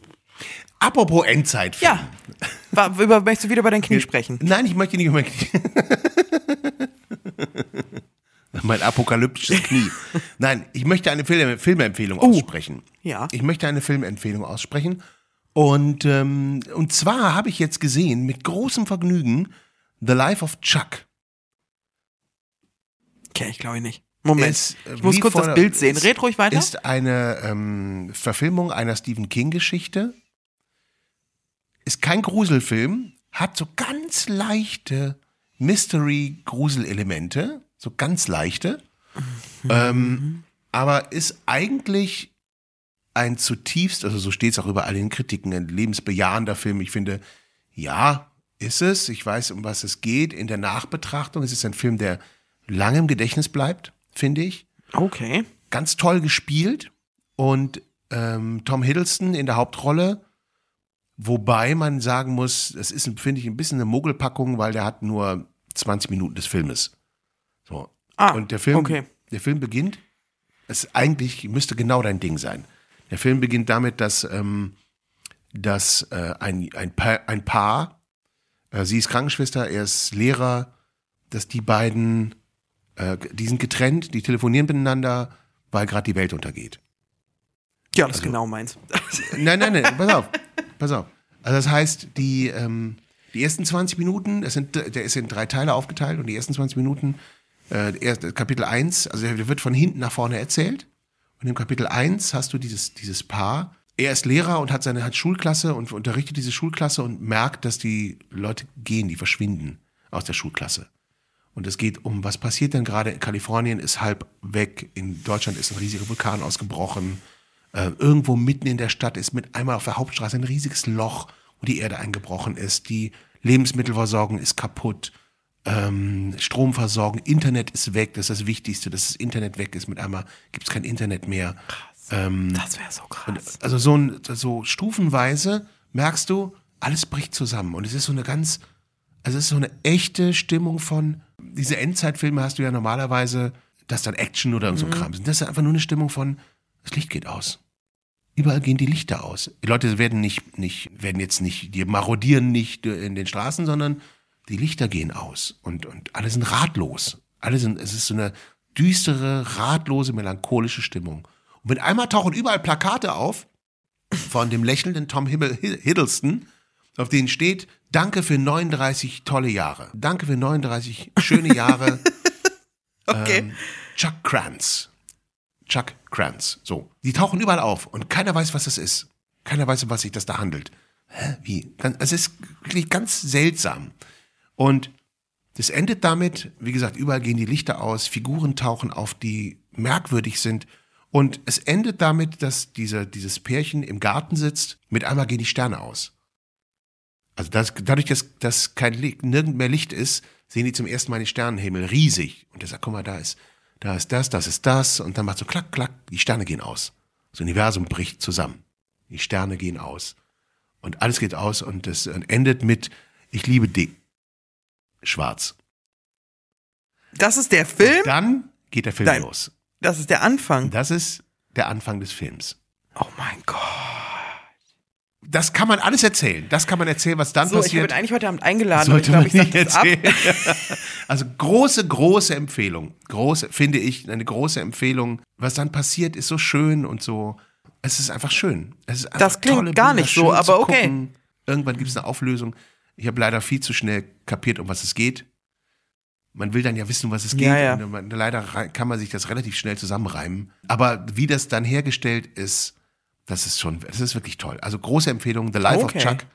Speaker 2: Apropos Endzeitfilm.
Speaker 3: ja. War, über, möchtest du wieder über dein Knie sprechen?
Speaker 2: Nein, ich möchte nicht über mein Knie. Mein apokalyptisches Knie. Nein, ich möchte eine Film Filmempfehlung
Speaker 3: Oh.
Speaker 2: aussprechen.
Speaker 3: Ja.
Speaker 2: Ich möchte eine Filmempfehlung aussprechen. Und, ähm, und zwar habe ich jetzt gesehen, mit großem Vergnügen, The Life of Chuck.
Speaker 3: Okay, ich glaube nicht. Moment,
Speaker 2: Ist, äh,
Speaker 3: ich muss
Speaker 2: wie
Speaker 3: kurz
Speaker 2: vor
Speaker 3: das
Speaker 2: der-
Speaker 3: Bild sehen.
Speaker 2: ist-
Speaker 3: Red ruhig weiter.
Speaker 2: Ist eine ähm, Verfilmung einer Stephen King-Geschichte. Ist kein Gruselfilm, hat so ganz leichte Mystery-Gruselelemente, so ganz leichte. Ähm, aber ist eigentlich ein zutiefst, also so steht es auch überall in den Kritiken, ein lebensbejahender Film. Ich finde, ja, ist es. Ich weiß, um was es geht. In der Nachbetrachtung es ist ein Film, der lange im Gedächtnis bleibt, finde ich.
Speaker 3: Okay.
Speaker 2: Ganz toll gespielt und ähm, Tom Hiddleston in der Hauptrolle, wobei man sagen muss, das ist, finde ich, ein bisschen eine Mogelpackung, weil der hat nur zwanzig Minuten des Filmes. So.
Speaker 3: Ah,
Speaker 2: und der Film,
Speaker 3: okay.
Speaker 2: der Film beginnt, es eigentlich müsste genau dein Ding sein. Der Film beginnt damit, dass, ähm, dass äh, ein, ein, Pa- ein Paar, äh, sie ist Krankenschwester, er ist Lehrer, dass die beiden, äh, die sind getrennt, die telefonieren miteinander, weil gerade die Welt untergeht.
Speaker 3: Ja, das ist genau meins.
Speaker 2: Nein, nein, nein, pass auf, pass auf. Also das heißt, die, ähm, die ersten zwanzig Minuten, das sind, der ist in drei Teile aufgeteilt und die ersten zwanzig Minuten, äh, erst, Kapitel eins, also der wird von hinten nach vorne erzählt. Und im Kapitel eins hast du dieses, dieses Paar. Er ist Lehrer und hat seine hat Schulklasse und unterrichtet diese Schulklasse und merkt, dass die Leute gehen, die verschwinden aus der Schulklasse. Und es geht um, was passiert denn gerade? In Kalifornien ist halb weg, in Deutschland ist ein riesiger Vulkan ausgebrochen. Äh, irgendwo mitten in der Stadt ist mit einmal auf der Hauptstraße ein riesiges Loch, wo die Erde eingebrochen ist. Die Lebensmittelversorgung ist kaputt. Ähm, Stromversorgung, Internet ist weg, das ist das Wichtigste, dass das Internet weg ist. Mit einmal gibt es kein Internet mehr. Ähm,
Speaker 3: Das wäre so krass.
Speaker 2: also so, ein, so stufenweise merkst du, alles bricht zusammen. Und es ist so eine ganz, also es ist so eine echte Stimmung von, diese Endzeitfilme hast du ja normalerweise, dass dann Action oder so ein Kram sind. Das ist einfach nur eine Stimmung von, das Licht geht aus. Überall gehen die Lichter aus. Die Leute werden nicht, nicht, werden jetzt nicht, die marodieren nicht in den Straßen, sondern die Lichter gehen aus und, und alle sind ratlos. Alle sind, es ist so eine düstere, ratlose, melancholische Stimmung. Und mit einmal tauchen überall Plakate auf von dem lächelnden Tom Hiddleston, auf denen steht, danke für neununddreißig tolle Jahre. Danke für neununddreißig schöne Jahre.
Speaker 3: Okay.
Speaker 2: Ähm, Chuck Kranz. Chuck Kranz. So. Die tauchen überall auf und keiner weiß, was das ist. Keiner weiß, um was sich das da handelt. Hä? Wie? Es ist wirklich ganz seltsam. Und das endet damit, wie gesagt, überall gehen die Lichter aus, Figuren tauchen auf, die merkwürdig sind. Und es endet damit, dass diese, dieses Pärchen im Garten sitzt, mit einmal gehen die Sterne aus. Also das, dadurch, dass, dass kein Licht, nirgend mehr Licht ist, sehen die zum ersten Mal den Sternenhimmel riesig. Und der sagt, guck mal, da ist, da ist das, das ist das. Und dann macht so klack, klack, die Sterne gehen aus. Das Universum bricht zusammen. Die Sterne gehen aus. Und alles geht aus und es endet mit, ich liebe dich. Schwarz.
Speaker 3: Das ist der Film?
Speaker 2: Und dann geht der Film
Speaker 3: Nein,
Speaker 2: los.
Speaker 3: Das ist der Anfang.
Speaker 2: Das ist der Anfang des Films.
Speaker 3: Oh mein Gott.
Speaker 2: Das kann man alles erzählen. Das kann man erzählen, was dann
Speaker 3: So, ich
Speaker 2: passiert.
Speaker 3: habe ihn eigentlich heute Abend eingeladen.
Speaker 2: Sollte
Speaker 3: aber
Speaker 2: man
Speaker 3: ich glaube,
Speaker 2: nicht
Speaker 3: ich sag
Speaker 2: erzählen.
Speaker 3: das ab.
Speaker 2: Also große, große Empfehlung. Große, finde ich, eine große Empfehlung. Was dann passiert, ist so schön und so. Es ist einfach schön. Es ist einfach
Speaker 3: Das klingt
Speaker 2: tolle
Speaker 3: gar
Speaker 2: Bilder,
Speaker 3: nicht so,
Speaker 2: schön
Speaker 3: aber
Speaker 2: zu
Speaker 3: okay.
Speaker 2: gucken. Irgendwann gibt es eine Auflösung. Ich habe leider viel zu schnell kapiert, um was es geht. Man will dann ja wissen, um was es geht.
Speaker 3: Ja, ja.
Speaker 2: Und man, leider kann man sich das relativ schnell zusammenreimen. Aber wie das dann hergestellt ist, das ist schon, das ist wirklich toll. Also große Empfehlung, The Life
Speaker 3: Okay.
Speaker 2: of Chuck.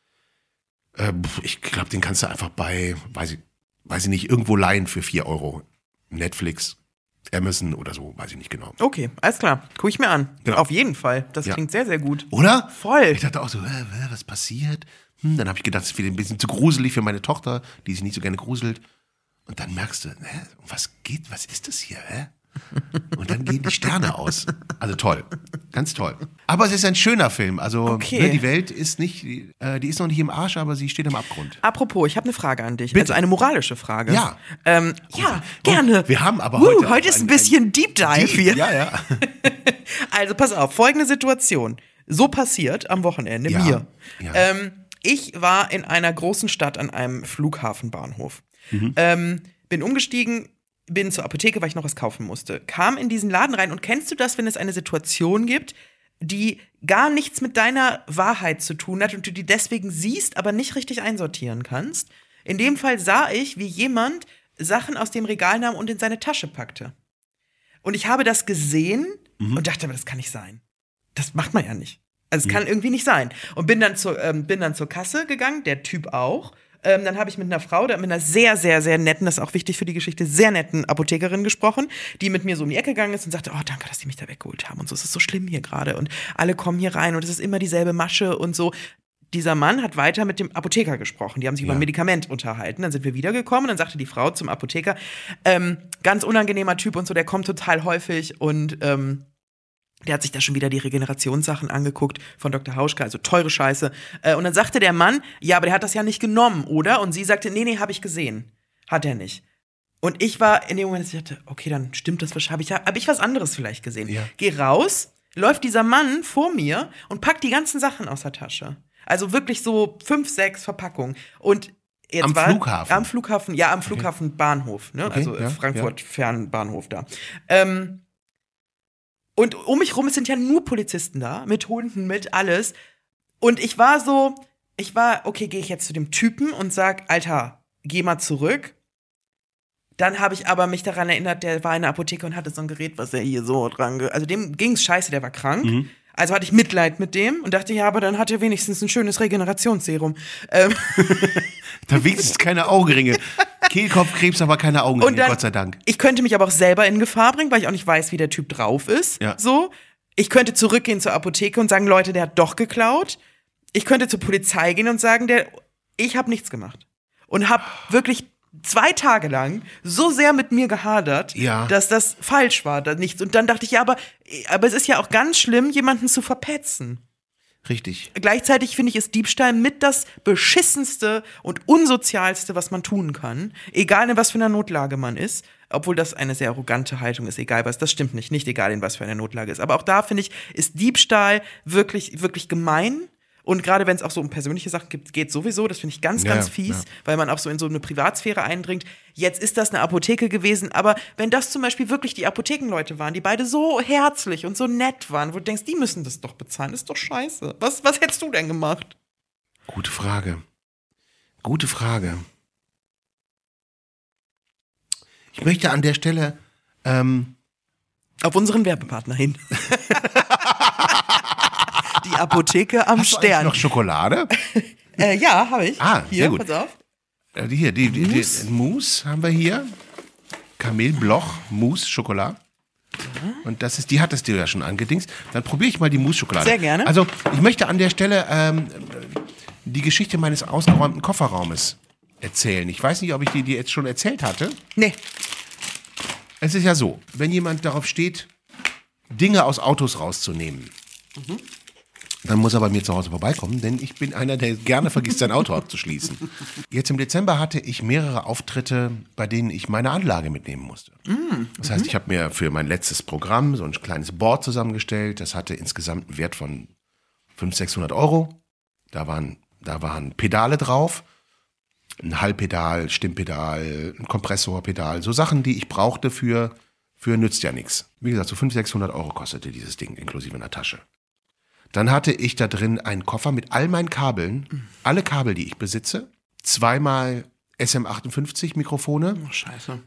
Speaker 2: Äh, ich glaube, den kannst du einfach bei, weiß ich, weiß ich nicht, irgendwo leihen für vier Euro. Netflix, Amazon oder so, weiß ich nicht genau.
Speaker 3: Okay, alles klar. Guck ich mir an.
Speaker 2: Genau.
Speaker 3: Auf jeden Fall. Das
Speaker 2: Ja.
Speaker 3: klingt sehr, sehr gut.
Speaker 2: Oder?
Speaker 3: Voll.
Speaker 2: Ich dachte auch so, hä, hä, was passiert? Hm, dann habe ich gedacht, es ist wieder ein bisschen zu gruselig für meine Tochter, die sich nicht so gerne gruselt. Und dann merkst du, hä, um was geht, was ist das hier, hä? Und dann gehen die Sterne aus. Also toll, ganz toll. Aber es ist ein schöner Film. Also
Speaker 3: Okay.
Speaker 2: ne, die Welt ist nicht, äh, die ist noch nicht im Arsch, aber sie steht am Abgrund.
Speaker 3: Apropos, ich habe eine Frage an dich.
Speaker 2: Bitte.
Speaker 3: Also eine moralische Frage.
Speaker 2: Ja.
Speaker 3: Ähm, ja,
Speaker 2: Oh,
Speaker 3: gerne.
Speaker 2: wir haben aber
Speaker 3: uh,
Speaker 2: heute auch
Speaker 3: heute ist ein
Speaker 2: ein-
Speaker 3: bisschen Deep Dive
Speaker 2: Deep,
Speaker 3: hier.
Speaker 2: Ja, ja.
Speaker 3: Also pass auf, folgende Situation. So passiert am Wochenende
Speaker 2: Ja,
Speaker 3: mir.
Speaker 2: ja.
Speaker 3: Ähm, ich war in einer großen Stadt an einem Flughafenbahnhof.
Speaker 2: Mhm.
Speaker 3: Ähm, bin umgestiegen, bin zur Apotheke, weil ich noch was kaufen musste. Kam in diesen Laden rein und kennst du das, wenn es eine Situation gibt, die gar nichts mit deiner Wahrheit zu tun hat und du die deswegen siehst, aber nicht richtig einsortieren kannst? In dem Fall sah ich, wie jemand Sachen aus dem Regal nahm und in seine Tasche packte. Und ich habe das gesehen und dachte, aber das kann nicht sein. Das macht man ja nicht. Also es kann irgendwie nicht sein. Und bin dann, zur, ähm, bin dann zur Kasse gegangen, der Typ auch. Ähm, dann habe ich mit einer Frau, mit einer sehr, sehr, sehr netten, das ist auch wichtig für die Geschichte, sehr netten Apothekerin gesprochen, die mit mir so um die Ecke gegangen ist und sagte, oh, danke, dass die mich da weggeholt haben und so, es ist so schlimm hier gerade und alle kommen hier rein und es ist immer dieselbe Masche und so. Dieser Mann hat weiter mit dem Apotheker gesprochen, die haben sich
Speaker 2: Ja.
Speaker 3: über ein Medikament unterhalten, dann sind wir wiedergekommen und dann sagte die Frau zum Apotheker, ähm, ganz unangenehmer Typ und so, der kommt total häufig und ähm, der hat sich da schon wieder die Regenerationssachen angeguckt von Doktor Hauschka, also teure Scheiße. Äh, und dann sagte der Mann, ja, aber der hat das ja nicht genommen, oder? Und sie sagte, nee, nee, habe ich gesehen. Hat er nicht. Und ich war in dem Moment, ich dachte, okay, dann stimmt das wahrscheinlich. Habe ich, hab ich was anderes vielleicht gesehen?
Speaker 2: Ja.
Speaker 3: Geh raus, läuft dieser Mann vor mir und packt die ganzen Sachen aus der Tasche. Also wirklich so fünf, sechs Verpackungen. Und jetzt
Speaker 2: Am
Speaker 3: war,
Speaker 2: Flughafen?
Speaker 3: Am Flughafen, ja, am Flughafen Bahnhof, ne?
Speaker 2: Okay,
Speaker 3: Also
Speaker 2: ja,
Speaker 3: Frankfurt Fernbahnhof da. Ähm, Und um mich rum, es sind ja nur Polizisten da, mit Hunden, mit alles. Und ich war so, ich war, okay, gehe ich jetzt zu dem Typen und sag, Alter, geh mal zurück. Dann habe ich aber mich daran erinnert, der war in der Apotheke und hatte so ein Gerät, was er hier so dran, ge- also dem ging's scheiße, der war krank.
Speaker 2: Mhm.
Speaker 3: Also hatte ich Mitleid mit dem und dachte, ja, aber dann hat er wenigstens ein schönes Regenerationsserum. Ähm,
Speaker 2: Da wenigstens keine Augenringe. Kehlkopfkrebs, aber keine Augenringe,
Speaker 3: Und dann-
Speaker 2: Gott sei Dank.
Speaker 3: Ich könnte mich aber auch selber in Gefahr bringen, weil ich auch nicht weiß, wie der Typ drauf ist.
Speaker 2: Ja.
Speaker 3: So. Ich könnte zurückgehen zur Apotheke und sagen, Leute, der hat doch geklaut. Ich könnte zur Polizei gehen und sagen, der, ich habe nichts gemacht. Und habe wirklich zwei Tage lang so sehr mit mir gehadert,
Speaker 2: Ja.
Speaker 3: dass das falsch war. Da nichts. Und dann dachte ich, ja, aber, aber es ist ja auch ganz schlimm, jemanden zu verpetzen.
Speaker 2: Richtig.
Speaker 3: Gleichzeitig finde ich, ist Diebstahl mit das beschissenste und unsozialste, was man tun kann. Egal in was für einer Notlage man ist. Obwohl das eine sehr arrogante Haltung ist, egal was. Das stimmt nicht. Nicht egal in was für einer Notlage ist. Aber auch da, finde ich, ist Diebstahl wirklich, wirklich gemein. Und gerade wenn es auch so um persönliche Sachen gibt, geht sowieso, das finde ich ganz,
Speaker 2: Ja,
Speaker 3: ganz fies,
Speaker 2: ja.
Speaker 3: weil man auch so in so eine Privatsphäre eindringt. Jetzt ist das eine Apotheke gewesen, aber wenn das zum Beispiel wirklich die Apothekenleute waren, die beide so herzlich und so nett waren, wo du denkst, die müssen das doch bezahlen, das ist doch scheiße. Was, was hättest du denn gemacht?
Speaker 2: Gute Frage. Gute Frage. Ich möchte an der Stelle ähm,
Speaker 3: Auf unseren Werbepartner hin. Die Apotheke am
Speaker 2: hast du eigentlich
Speaker 3: Stern.
Speaker 2: noch Schokolade?
Speaker 3: Äh, ja, habe ich.
Speaker 2: Ah,
Speaker 3: hier,
Speaker 2: sehr gut.
Speaker 3: pass auf.
Speaker 2: Äh, Hier, die, die, die,
Speaker 3: Mousse.
Speaker 2: die Mousse haben wir hier. Kamelbloch, Mousse, Schokolade. Und das ist, die hattest du ja schon angedingst. Dann probiere ich mal die Mousse-Schokolade.
Speaker 3: Sehr gerne.
Speaker 2: Also, ich möchte an der Stelle ähm, die Geschichte meines ausgeräumten Kofferraumes erzählen. Ich weiß nicht, ob ich die dir jetzt schon erzählt hatte.
Speaker 3: Nee.
Speaker 2: Es ist ja so, wenn jemand darauf steht, Dinge aus Autos rauszunehmen,
Speaker 3: Mhm.
Speaker 2: dann muss er bei mir zu Hause vorbeikommen, denn ich bin einer, der gerne vergisst, sein Auto abzuschließen. Jetzt im Dezember hatte ich mehrere Auftritte, bei denen ich meine Anlage mitnehmen musste. Das heißt, ich habe mir für mein letztes Programm so ein kleines Board zusammengestellt. Das hatte insgesamt einen Wert von fünfhundert, sechshundert Euro. Da waren, da waren Pedale drauf, ein Hallpedal, Stimmpedal, ein Kompressorpedal, so Sachen, die ich brauchte für, für nützt ja nichts. Wie gesagt, so fünfhundert, sechshundert Euro kostete dieses Ding, inklusive einer Tasche. Dann hatte ich da drin einen Koffer mit all meinen Kabeln, alle Kabel, die ich besitze, zweimal S M achtundfünfzig Mikrofone,
Speaker 3: Oh, scheiße.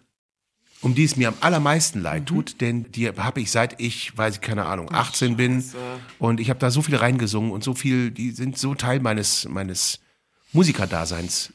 Speaker 2: um die es mir am allermeisten leid tut, denn die habe ich seit ich, weiß ich, keine Ahnung, achtzehn bin und ich habe da so viel reingesungen und so viel, die sind so Teil meines, meines Musikerdaseins.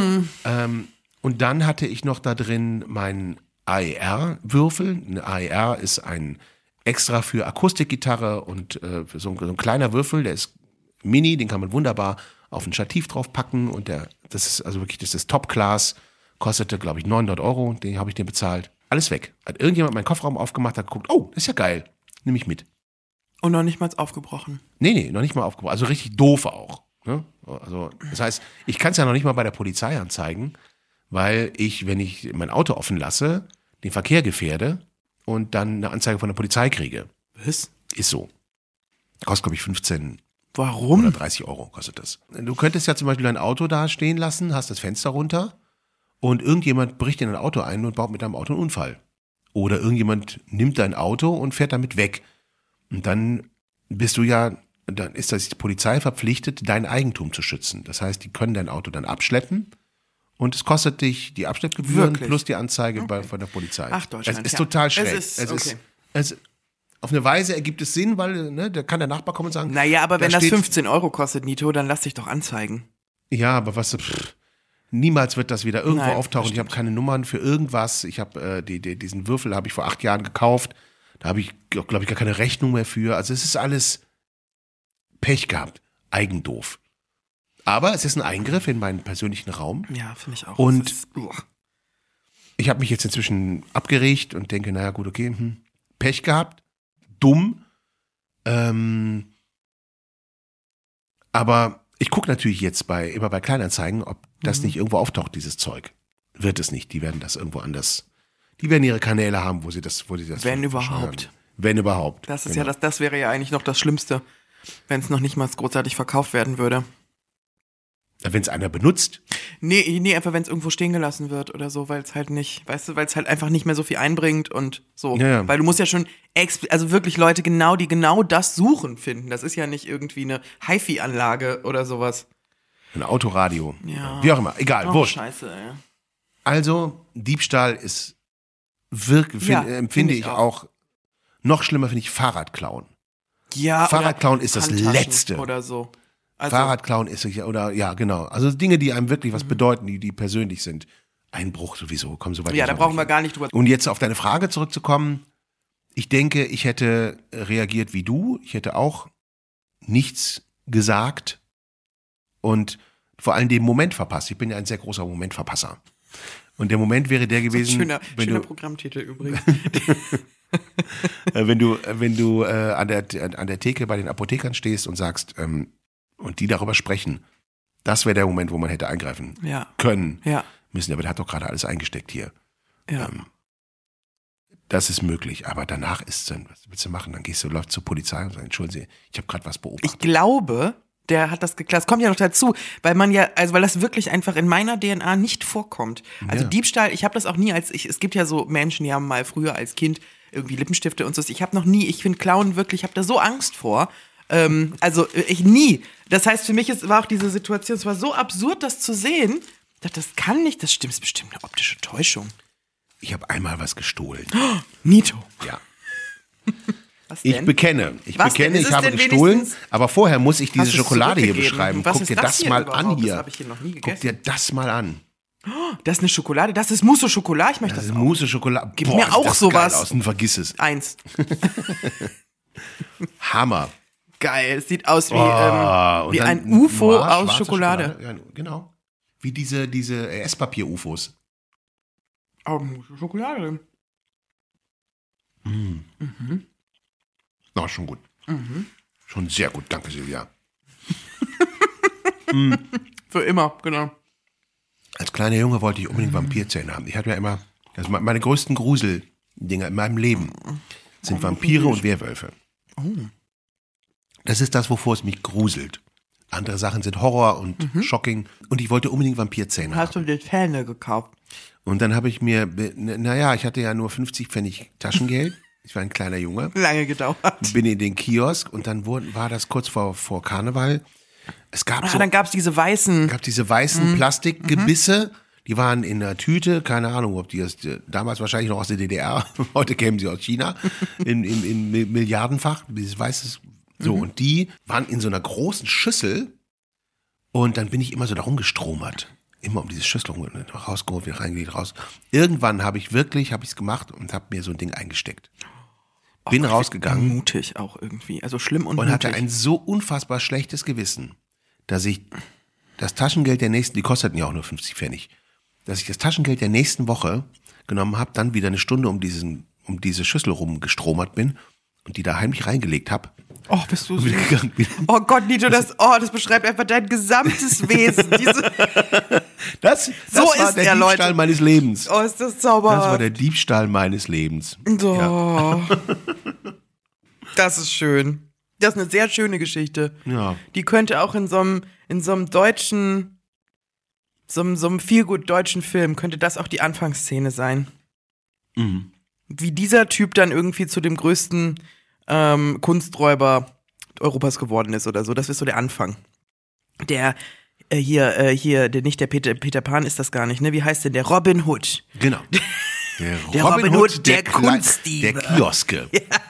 Speaker 2: Ähm, und dann hatte ich noch da drin meinen A E R-Würfel. Ein A E R ist ein extra für Akustikgitarre und äh, für so, ein, so ein kleiner Würfel, der ist mini, den kann man wunderbar auf ein Stativ draufpacken und der, das ist also wirklich, das ist Top-Class, kostete, glaube ich, neunhundert Euro, den habe ich den bezahlt. Alles weg. Hat irgendjemand meinen Kofferraum aufgemacht, hat geguckt, oh, das ist ja geil, nehme ich mit.
Speaker 3: Und noch nicht mal aufgebrochen.
Speaker 2: Nee, nee, noch nicht mal aufgebaut. Also richtig doof auch. Ne? Also, das heißt, ich kann es ja noch nicht mal bei der Polizei anzeigen, weil ich, wenn ich mein Auto offen lasse, den Verkehr gefährde und dann eine Anzeige von der Polizei kriege.
Speaker 3: Was?
Speaker 2: Ist so. Kostet, glaube ich, fünfzehn
Speaker 3: Warum?
Speaker 2: oder dreißig Euro kostet das. Du könntest ja zum Beispiel dein Auto da stehen lassen, hast das Fenster runter und irgendjemand bricht in dein Auto ein und baut mit deinem Auto einen Unfall. Oder irgendjemand nimmt dein Auto und fährt damit weg. Und dann bist du ja, dann ist das die Polizei verpflichtet, dein Eigentum zu schützen. Das heißt, die können dein Auto dann abschleppen und es kostet dich die Abschleppgebühren
Speaker 3: Wirklich?
Speaker 2: plus die Anzeige bei, von der Polizei.
Speaker 3: Ach, Deutschland,
Speaker 2: Es ist
Speaker 3: ja.
Speaker 2: total
Speaker 3: Es
Speaker 2: schräg.
Speaker 3: ist-
Speaker 2: es
Speaker 3: okay.
Speaker 2: es, auf eine Weise ergibt es Sinn, weil ne, da kann der Nachbar kommen und sagen,
Speaker 3: Naja, aber wenn
Speaker 2: da
Speaker 3: das
Speaker 2: steht-
Speaker 3: fünfzehn Euro kostet, Nito, dann lass dich doch anzeigen.
Speaker 2: Ja, aber was, pff, niemals wird das wieder irgendwo
Speaker 3: Nein,
Speaker 2: auftauchen.
Speaker 3: das
Speaker 2: Ich habe keine Nummern für irgendwas. Ich habe äh, die, die, diesen Würfel habe ich vor acht Jahren gekauft. Da habe ich, glaube ich, gar keine Rechnung mehr für. Also es ist alles Pech gehabt. Eigendoof. Aber es ist ein Eingriff in meinen persönlichen Raum.
Speaker 3: Ja, finde ich auch.
Speaker 2: Und-
Speaker 3: Das ist, uah.
Speaker 2: Ich habe mich jetzt inzwischen abgeregt und denke, naja gut, okay, hm, Pech gehabt. Dumm. Ähm, aber ich gucke natürlich jetzt bei, immer bei Kleinanzeigen, ob das
Speaker 3: Mhm.
Speaker 2: nicht irgendwo auftaucht, dieses Zeug. Wird es nicht. Die werden das irgendwo anders. Die werden ihre Kanäle haben, wo sie das, wo sie das
Speaker 3: Wenn
Speaker 2: verscheuern.
Speaker 3: überhaupt.
Speaker 2: Wenn überhaupt.
Speaker 3: Das ist
Speaker 2: Genau.
Speaker 3: ja das, das wäre ja eigentlich noch das Schlimmste, wenn es noch nicht mal großartig verkauft werden würde.
Speaker 2: Wenn es einer benutzt,
Speaker 3: Nee, nee, einfach wenn es irgendwo stehen gelassen wird oder so, weil es halt nicht, weißt du, weil es halt einfach nicht mehr so viel einbringt und so.
Speaker 2: Ja, ja.
Speaker 3: Weil du musst ja schon, exp- also wirklich Leute genau, die genau das suchen, finden. Das ist ja nicht irgendwie eine HiFi-Anlage oder sowas.
Speaker 2: ein Autoradio,
Speaker 3: Ja.
Speaker 2: wie auch immer, egal,
Speaker 3: Oh,
Speaker 2: wurscht.
Speaker 3: scheiße, ey.
Speaker 2: Also, Diebstahl ist wirklich,
Speaker 3: Ja,
Speaker 2: find, äh,
Speaker 3: find
Speaker 2: empfinde
Speaker 3: ich
Speaker 2: ich
Speaker 3: auch.
Speaker 2: auch, noch schlimmer finde ich Fahrradklauen.
Speaker 3: Ja,
Speaker 2: Fahrradklauen
Speaker 3: oder
Speaker 2: ist das
Speaker 3: Handtaschen
Speaker 2: Letzte.
Speaker 3: Oder so. Also,
Speaker 2: Fahrradklauen ist ja, oder, ja, genau. Also Dinge, die einem wirklich was
Speaker 3: Mhm.
Speaker 2: bedeuten, die, die persönlich sind. Einbruch sowieso, komm so weit.
Speaker 3: ja,
Speaker 2: müssen
Speaker 3: da brauchen wir gar nicht drüber.
Speaker 2: Und jetzt auf deine Frage zurückzukommen. Ich denke, ich hätte reagiert wie du. Ich hätte auch nichts gesagt und vor allem den Moment verpasst. Ich bin ja ein sehr großer Momentverpasser. Und der Moment wäre der gewesen,
Speaker 3: Schöner,
Speaker 2: wenn
Speaker 3: schöner
Speaker 2: du,
Speaker 3: Programmtitel übrigens.
Speaker 2: äh, wenn du, wenn du äh, an, der, an der Theke bei den Apothekern stehst und sagst, ähm, und die darüber sprechen, das wäre der Moment, wo man hätte eingreifen
Speaker 3: Ja.
Speaker 2: können,
Speaker 3: Ja.
Speaker 2: müssen. Aber der hat doch gerade alles eingesteckt hier.
Speaker 3: Ja.
Speaker 2: Ähm, das ist möglich, aber danach ist es dann, was willst du machen? Dann gehst du, läufst zur Polizei und sagst, entschuldigen Sie, ich habe gerade was beobachtet.
Speaker 3: Ich glaube, der hat das geklappt. Das kommt ja noch dazu, weil man ja, also weil das wirklich einfach in meiner D N A nicht vorkommt. Also
Speaker 2: Ja.
Speaker 3: Diebstahl, ich habe das auch nie als, ich, es gibt ja so Menschen, die haben mal früher als Kind irgendwie Lippenstifte und so. Ich habe noch nie, ich finde Klauen wirklich, ich habe da so Angst vor. Ähm, also ich nie. Das heißt, für mich ist, war auch diese Situation, es war so absurd, das zu sehen. Ich dachte, das kann nicht, das stimmt, das ist bestimmt eine optische Täuschung.
Speaker 2: Ich habe einmal was gestohlen.
Speaker 3: Nito.
Speaker 2: Ja.
Speaker 3: Was
Speaker 2: Ich
Speaker 3: denn?
Speaker 2: bekenne, ich
Speaker 3: Was
Speaker 2: bekenne,
Speaker 3: denn? Ist
Speaker 2: ich
Speaker 3: es
Speaker 2: habe
Speaker 3: denn
Speaker 2: gestohlen,
Speaker 3: wenigstens-
Speaker 2: aber vorher muss ich diese
Speaker 3: Hast du es
Speaker 2: Schokolade hier
Speaker 3: zurückgegeben?
Speaker 2: beschreiben.
Speaker 3: Was
Speaker 2: Guck
Speaker 3: ist
Speaker 2: dir
Speaker 3: das
Speaker 2: das
Speaker 3: hier
Speaker 2: mal
Speaker 3: überhaupt?
Speaker 2: an
Speaker 3: Das
Speaker 2: hier.
Speaker 3: habe ich hier noch nie
Speaker 2: Guck
Speaker 3: gegessen.
Speaker 2: dir das mal an.
Speaker 3: Das ist eine Schokolade, das ist Mousse au Chocolat, ich möchte
Speaker 2: Das
Speaker 3: das,
Speaker 2: ist
Speaker 3: auch.
Speaker 2: Mousse Schokolade.
Speaker 3: Gib
Speaker 2: Boah,
Speaker 3: mir
Speaker 2: sieht
Speaker 3: auch
Speaker 2: das
Speaker 3: sowas.
Speaker 2: geil aus und vergiss es.
Speaker 3: Eins.
Speaker 2: Hammer.
Speaker 3: Geil, es sieht aus wie,
Speaker 2: Oh,
Speaker 3: ähm,
Speaker 2: und
Speaker 3: wie
Speaker 2: dann
Speaker 3: ein U F O
Speaker 2: noir,
Speaker 3: aus
Speaker 2: schwarze
Speaker 3: Schokolade.
Speaker 2: Ja, genau. Wie diese, diese äh, Esspapier-U F Os.
Speaker 3: Oh, Mousse au Schokolade.
Speaker 2: Na, schon gut.
Speaker 3: Mhm.
Speaker 2: Schon sehr gut, danke Silvia.
Speaker 3: Für immer, genau.
Speaker 2: Als kleiner Junge wollte ich unbedingt Vampirzähne haben. Ich hatte ja immer, also meine größten Gruseldinger in meinem Leben sind Vampire und Werwölfe. Das ist das, wovor es mich gruselt. Andere Sachen sind Horror und Shocking. Und ich wollte unbedingt Vampirzähne haben.
Speaker 3: Hast du dir Zähne gekauft?
Speaker 2: Und dann habe ich mir, naja, ich hatte ja nur fünfzig Pfennig Taschengeld. Ich war ein kleiner Junge.
Speaker 3: Lange gedauert.
Speaker 2: Bin in den Kiosk und dann wurde, war das kurz vor, vor Karneval. Es gab
Speaker 3: Ah,
Speaker 2: so
Speaker 3: dann gab es diese weißen.
Speaker 2: gab diese weißen Plastikgebisse, die waren in einer Tüte, keine Ahnung, ob die aus, damals wahrscheinlich noch aus der D D R, heute kämen sie aus China, in, in, in Milliardenfach, dieses weißes, so, und die waren in so einer großen Schüssel und dann bin ich immer so da rumgestromert. Immer um diese Schüssel rum, rausgeholt, wieder reingelegt, raus. Irgendwann habe ich wirklich, habe ich es gemacht und habe mir so ein Ding eingesteckt. Bin
Speaker 3: Oh,
Speaker 2: rausgegangen
Speaker 3: Mutig auch irgendwie. Also schlimm und,
Speaker 2: und
Speaker 3: mutig.
Speaker 2: hatte ein so unfassbar schlechtes Gewissen, dass ich das Taschengeld der nächsten, die kosteten ja auch nur fünfzig Pfennig, dass ich das Taschengeld der nächsten Woche genommen habe, dann wieder eine Stunde um diesen, um diese Schüssel rumgestromert bin und die da heimlich reingelegt habe.
Speaker 3: Oh, bist du
Speaker 2: Und
Speaker 3: so.
Speaker 2: wieder gegangen bin.
Speaker 3: Oh Gott, Nito, das, oh, das beschreibt einfach dein gesamtes Wesen. Diese,
Speaker 2: Das, das
Speaker 3: So
Speaker 2: war
Speaker 3: ist
Speaker 2: der
Speaker 3: er,
Speaker 2: Diebstahl
Speaker 3: Leute.
Speaker 2: meines Lebens.
Speaker 3: oh, ist das
Speaker 2: Das
Speaker 3: zauberhaft.
Speaker 2: war der Diebstahl meines Lebens.
Speaker 3: So. Das ist schön. Das ist eine sehr schöne Geschichte.
Speaker 2: Ja.
Speaker 3: Die könnte auch in so einem, in so einem deutschen, so einem, so einem feelgood deutschen Film, könnte das auch die Anfangsszene sein.
Speaker 2: Mhm.
Speaker 3: Wie dieser Typ dann irgendwie zu dem größten ähm, Kunsträuber Europas geworden ist oder so. Das ist so der Anfang. Der äh, hier, äh, hier, der, nicht der Peter, Peter Pan ist das gar nicht, ne? Wie heißt denn der? Robin Hood.
Speaker 2: Genau. Der,
Speaker 3: Der Robin Hood der
Speaker 2: Klein-
Speaker 3: Kunstdiebe.
Speaker 2: Der Kioske.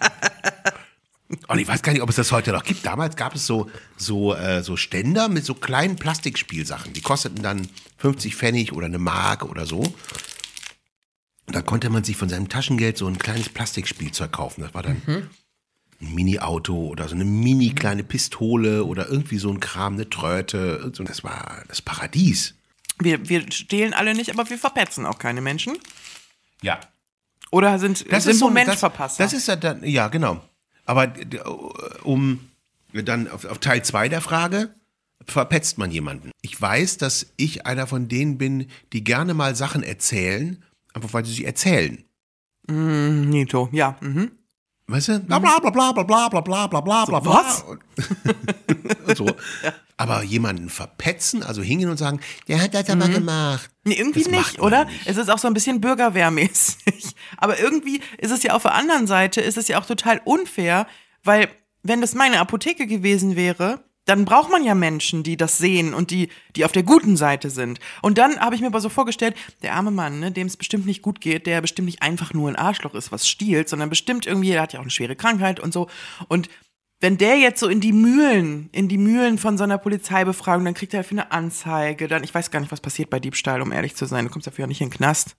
Speaker 2: Und ich weiß gar nicht, ob es das heute noch gibt. Damals gab es so, so, äh, so Ständer mit so kleinen Plastikspielsachen. Die kosteten dann fünfzig Pfennig oder eine Mark oder so. Und da konnte man sich von seinem Taschengeld so ein kleines Plastikspielzeug kaufen. Das war dann ein Mini-Auto oder so eine mini kleine Pistole oder irgendwie so ein Kram, eine Tröte. Und so. Das war das Paradies.
Speaker 3: Wir, wir stehlen alle nicht, aber wir verpetzen auch keine Menschen.
Speaker 2: Ja.
Speaker 3: Oder sind,
Speaker 2: Das
Speaker 3: sind
Speaker 2: ist so,
Speaker 3: Momentverpasser.
Speaker 2: Das, das ist ja dann, ja, genau. Aber d- um dann auf, auf Teil zwei der Frage, verpetzt man jemanden? Ich weiß, dass ich einer von denen bin, die gerne mal Sachen erzählen, einfach weil sie sie erzählen.
Speaker 3: Mm, Nito, ja. Mhm.
Speaker 2: Weißt du? Bla bla bla bla bla bla bla bla bla bla bla bla.
Speaker 3: was?
Speaker 2: Und, und so. Aber jemanden verpetzen, also hingehen und sagen, der hat das aber gemacht.
Speaker 3: Nee, irgendwie
Speaker 2: Das macht
Speaker 3: nicht,
Speaker 2: man
Speaker 3: oder?
Speaker 2: nicht.
Speaker 3: Es ist auch so ein bisschen bürgerwehrmäßig. Aber irgendwie ist es ja auf der anderen Seite, ist es ja auch total unfair, weil wenn das meine Apotheke gewesen wäre, dann braucht man ja Menschen, die das sehen und die, die auf der guten Seite sind. Und dann habe ich mir aber so vorgestellt, der arme Mann, ne, dem es bestimmt nicht gut geht, der bestimmt nicht einfach nur ein Arschloch ist, was stiehlt, sondern bestimmt irgendwie, der hat ja auch eine schwere Krankheit und so. Und wenn der jetzt so in die Mühlen, in die Mühlen von so einer Polizeibefragung, dann kriegt er dafür eine Anzeige, dann, ich weiß gar nicht, was passiert bei Diebstahl, um ehrlich zu sein, du kommst dafür ja nicht in den Knast.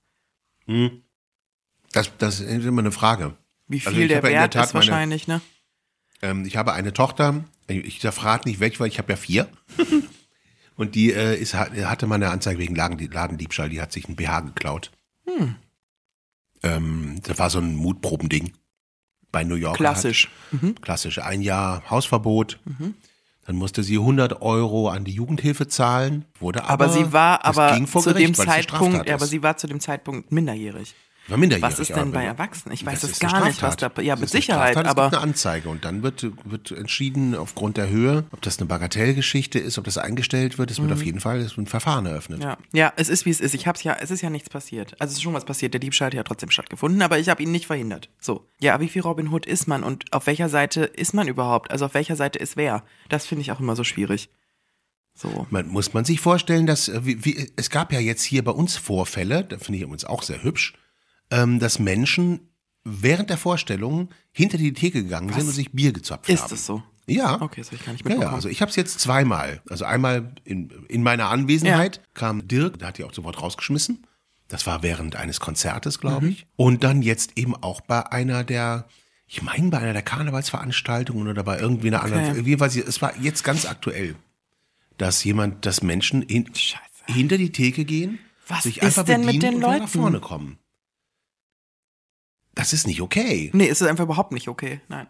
Speaker 2: Das, das ist immer eine Frage.
Speaker 3: Wie viel
Speaker 2: Also ich
Speaker 3: der
Speaker 2: habe ja in
Speaker 3: Wert
Speaker 2: der Tat
Speaker 3: ist
Speaker 2: meine-
Speaker 3: wahrscheinlich, ne?
Speaker 2: Ähm, ich habe eine Tochter, ich verrate nicht welche, weil ich habe ja vier. Und die äh, ist, hatte mal eine Anzeige wegen Laden- Ladendiebstahl, die hat sich ein B H geklaut. Ähm, das war so ein Mutprobending. bei New York
Speaker 3: Klassisch.
Speaker 2: hat. Mhm. Klassisch. Ein Jahr Hausverbot. Mhm. Dann musste sie hundert Euro an die Jugendhilfe zahlen, wurde aber,
Speaker 3: Aber sie war
Speaker 2: das
Speaker 3: aber
Speaker 2: ging vor
Speaker 3: zu
Speaker 2: Gericht,
Speaker 3: dem
Speaker 2: weil es eine
Speaker 3: Zeitpunkt,
Speaker 2: Straftat
Speaker 3: ja, aber
Speaker 2: ist.
Speaker 3: sie war zu dem Zeitpunkt minderjährig.
Speaker 2: War minderjährig.
Speaker 3: Was ist denn
Speaker 2: aber
Speaker 3: bei
Speaker 2: wenn-
Speaker 3: Erwachsenen? Ich weiß
Speaker 2: das
Speaker 3: es
Speaker 2: ist eine
Speaker 3: gar nicht, was
Speaker 2: Straftat.
Speaker 3: da. Ja,
Speaker 2: Das
Speaker 3: mit
Speaker 2: ist eine
Speaker 3: Sicherheit,
Speaker 2: Straftat, es
Speaker 3: aber.
Speaker 2: gibt eine Anzeige und dann wird, wird entschieden aufgrund der Höhe, ob das eine Bagatellgeschichte ist, ob das eingestellt wird. Es wird auf jeden Fall es wird ein Verfahren eröffnet.
Speaker 3: Ja. ja, es ist wie es ist. Ich hab's ja, es ist ja nichts passiert. Also es ist schon was passiert. Der Diebstahl hat ja trotzdem stattgefunden, aber ich habe ihn nicht verhindert. So. Ja, aber wie viel Robin Hood ist man und auf welcher Seite ist man überhaupt? Also auf welcher Seite ist wer? Das finde ich auch immer so schwierig. So.
Speaker 2: Man, muss man sich vorstellen, dass äh, wie, wie, es gab ja jetzt hier bei uns Vorfälle, da finde ich übrigens auch sehr hübsch, ähm, dass Menschen während der Vorstellung hinter die Theke gegangen sind und sich Bier gezapft
Speaker 3: Ist
Speaker 2: haben.
Speaker 3: es so?
Speaker 2: Ja.
Speaker 3: Okay, das habe ich gar nicht
Speaker 2: Ja,
Speaker 3: mitbekommen.
Speaker 2: ja, also ich habe es jetzt zweimal. Also einmal in, in meiner Anwesenheit kam Dirk, der hat die auch sofort rausgeschmissen. Das war während eines Konzertes, glaube ich. Und dann jetzt eben auch bei einer der, ich meine bei einer der Karnevalsveranstaltungen oder bei irgendwie einer anderen, jedenfalls, es war jetzt ganz aktuell, dass jemand, dass Menschen in,
Speaker 3: Scheiße.
Speaker 2: hinter die Theke gehen,
Speaker 3: Was
Speaker 2: sich
Speaker 3: ist
Speaker 2: einfach
Speaker 3: denn mit
Speaker 2: bedienen
Speaker 3: den
Speaker 2: und dann nach
Speaker 3: Leuten?
Speaker 2: vorne kommen. Das ist nicht okay.
Speaker 3: Nee, es ist einfach überhaupt nicht okay. Nein.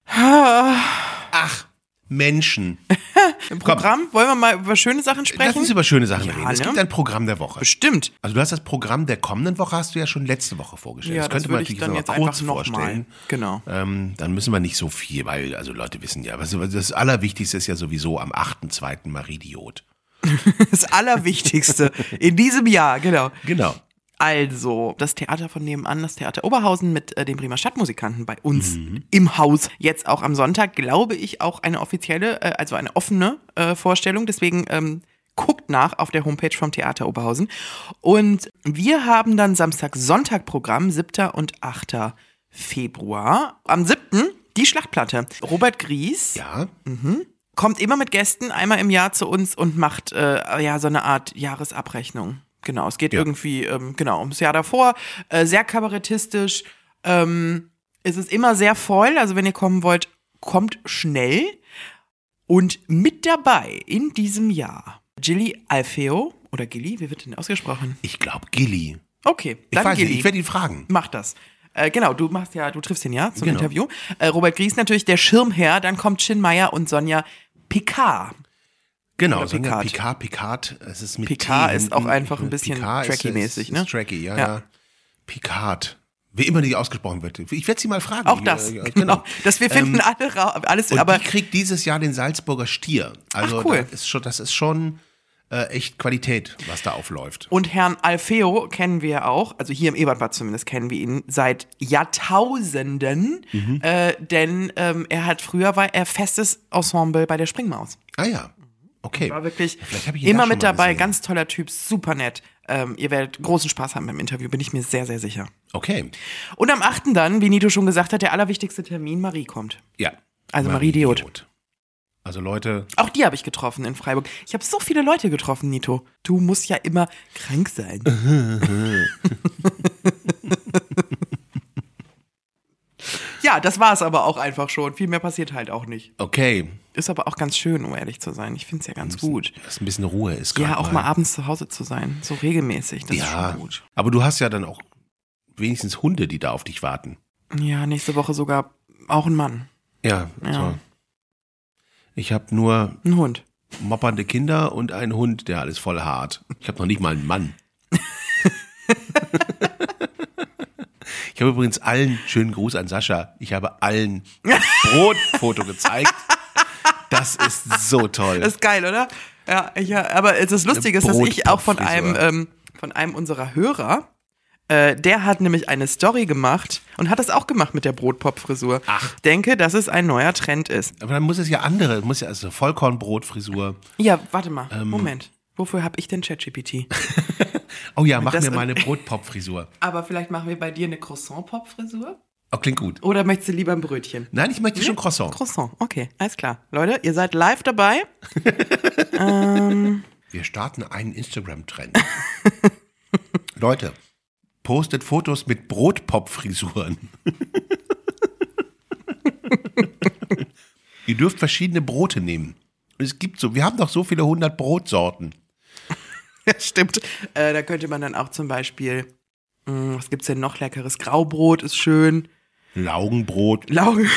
Speaker 2: Ach, Menschen.
Speaker 3: Im Programm wollen wir mal über schöne Sachen
Speaker 2: Lass
Speaker 3: sprechen?
Speaker 2: uns über schöne Sachen
Speaker 3: Ja,
Speaker 2: reden. Es
Speaker 3: ne?
Speaker 2: gibt ein Programm der Woche.
Speaker 3: Bestimmt.
Speaker 2: Also du hast das Programm der kommenden Woche, hast du ja schon letzte Woche vorgestellt.
Speaker 3: Ja,
Speaker 2: das
Speaker 3: das
Speaker 2: könnte man
Speaker 3: würde ich
Speaker 2: natürlich
Speaker 3: dann
Speaker 2: noch
Speaker 3: jetzt
Speaker 2: kurz
Speaker 3: einfach noch
Speaker 2: vorstellen.
Speaker 3: mal. Genau.
Speaker 2: Ähm, dann müssen wir nicht so viel, weil, also Leute wissen ja, was, das Allerwichtigste ist ja sowieso am achten zweiten Maridiot.
Speaker 3: Das Allerwichtigste in diesem Jahr, genau.
Speaker 2: Genau.
Speaker 3: Also, das Theater von nebenan, das Theater Oberhausen mit äh, den Bremer Stadtmusikanten bei uns im Haus. Jetzt auch am Sonntag, glaube ich, auch eine offizielle, äh, also eine offene äh, Vorstellung. Deswegen ähm, guckt nach auf der Homepage vom Theater Oberhausen. Und wir haben dann Samstag-Sonntag-Programm, siebter und achter Februar. Am siebten die Schlachtplatte. Robert Gries
Speaker 2: Ja.
Speaker 3: kommt immer mit Gästen einmal im Jahr zu uns und macht äh, ja so eine Art Jahresabrechnung. Genau, es geht
Speaker 2: Ja.
Speaker 3: irgendwie ähm, genau ums Jahr davor, äh, sehr kabarettistisch. Ähm, es ist immer sehr voll, also wenn ihr kommen wollt, kommt schnell. Und mit dabei in diesem Jahr Gilly Alfeo oder Gilly, wie wird denn ausgesprochen?
Speaker 2: Ich glaube Gilly.
Speaker 3: Okay,
Speaker 2: Ich
Speaker 3: dann
Speaker 2: weiß
Speaker 3: Gilly.
Speaker 2: nicht, ich werde ihn fragen.
Speaker 3: Mach das. Äh, genau, du machst ja, du triffst ihn ja zum
Speaker 2: Genau.
Speaker 3: Interview. Äh, Robert Gries natürlich der Schirmherr, dann kommt Chin Meyer und Sonja Picard.
Speaker 2: Genau,
Speaker 3: Oder
Speaker 2: Sonja
Speaker 3: Picard.
Speaker 2: Picard, Picard, es ist mit
Speaker 3: Picard
Speaker 2: T
Speaker 3: ist
Speaker 2: hinten.
Speaker 3: auch einfach ein bisschen
Speaker 2: Picard ist-
Speaker 3: Tracky-mäßig,
Speaker 2: ist,
Speaker 3: ne?
Speaker 2: Ist tracky, ja,
Speaker 3: Ja.
Speaker 2: ja. Picard. Wie immer die ausgesprochen wird. Ich werde sie mal fragen.
Speaker 3: Auch das,
Speaker 2: Ja,
Speaker 3: genau. Dass wir finden alle ra- alles,
Speaker 2: Und
Speaker 3: aber
Speaker 2: die kriegt dieses Jahr den Salzburger Stier. Also
Speaker 3: Ach, cool.
Speaker 2: das ist schon, das ist schon äh, echt Qualität, was da aufläuft.
Speaker 3: und Herrn Alfeo kennen wir auch, also hier im Ebertbad zumindest kennen wir ihn seit Jahrtausenden,
Speaker 2: Mhm.
Speaker 3: äh, denn ähm, er hat früher war er festes Ensemble bei der Springmaus.
Speaker 2: Ah ja, okay.
Speaker 3: War wirklich
Speaker 2: Vielleicht hab ich ihn da
Speaker 3: immer
Speaker 2: schon
Speaker 3: mit
Speaker 2: mal
Speaker 3: dabei,
Speaker 2: gesehen.
Speaker 3: ganz toller Typ, super nett. Ähm, ihr werdet großen Spaß haben beim Interview, bin ich mir sehr, sehr sicher.
Speaker 2: Okay,
Speaker 3: Und am achten dann, wie Nito schon gesagt hat, der allerwichtigste Termin, Marie kommt.
Speaker 2: ja.
Speaker 3: Also Marie Diot.
Speaker 2: Also Leute,
Speaker 3: Auch die habe ich getroffen in Freiburg. Ich habe so viele Leute getroffen, Nito. Du musst ja immer krank sein. Ja, das war es aber auch einfach schon. Viel mehr passiert halt auch nicht.
Speaker 2: okay.
Speaker 3: Ist aber auch ganz schön, um ehrlich zu sein. Ich finde es ja ganz gut.
Speaker 2: Dass ein bisschen Ruhe ist
Speaker 3: Ja,
Speaker 2: gerade
Speaker 3: auch mal abends zu Hause zu sein. So regelmäßig. Das ist
Speaker 2: Ja,
Speaker 3: schon gut.
Speaker 2: aber du hast ja dann auch wenigstens Hunde, die da auf dich warten.
Speaker 3: Ja, nächste Woche sogar auch ein Mann.
Speaker 2: Ja,
Speaker 3: Ja.
Speaker 2: so. Ich habe nur
Speaker 3: Ein Hund.
Speaker 2: moppernde Kinder und einen Hund, der alles voll hart. Ich habe noch nicht mal einen Mann. Ich habe übrigens allen, schönen Gruß an Sascha, ich habe allen Brotfoto gezeigt. Das ist so toll.
Speaker 3: Das ist geil, oder? Ja, ich, ja aber das Lustige ist, dass ich auch von einem,
Speaker 2: Brotpopfrisur.
Speaker 3: ähm, von einem unserer Hörer, äh, der hat nämlich eine Story gemacht und hat das auch gemacht mit der Brotpop-Frisur.
Speaker 2: Ach.
Speaker 3: Denke, dass es ein neuer Trend ist.
Speaker 2: Aber dann muss es ja andere, muss ja also Vollkornbrotfrisur.
Speaker 3: Ja, warte mal,
Speaker 2: Ähm.
Speaker 3: Moment. Wofür habe ich denn ChatGPT?
Speaker 2: Oh ja, mach
Speaker 3: Das-
Speaker 2: mir mal eine Brotpop-Frisur.
Speaker 3: Aber vielleicht machen wir bei dir eine Croissant-Pop-Frisur?
Speaker 2: Oh, klingt gut.
Speaker 3: Oder möchtest du lieber ein Brötchen?
Speaker 2: Nein, ich möchte schon Croissant.
Speaker 3: Croissant, okay, alles klar. Leute, ihr seid live dabei.
Speaker 2: Wir starten einen Instagram-Trend. Leute, postet Fotos mit Brotpop-Frisuren. Ihr dürft verschiedene Brote nehmen. Es gibt so, wir haben doch so viele hundert Brotsorten.
Speaker 3: Ja, stimmt. Äh, da könnte man dann auch zum Beispiel, mh, was gibt's denn noch leckeres? Graubrot ist schön.
Speaker 2: Laugenbrot.
Speaker 3: Laugen.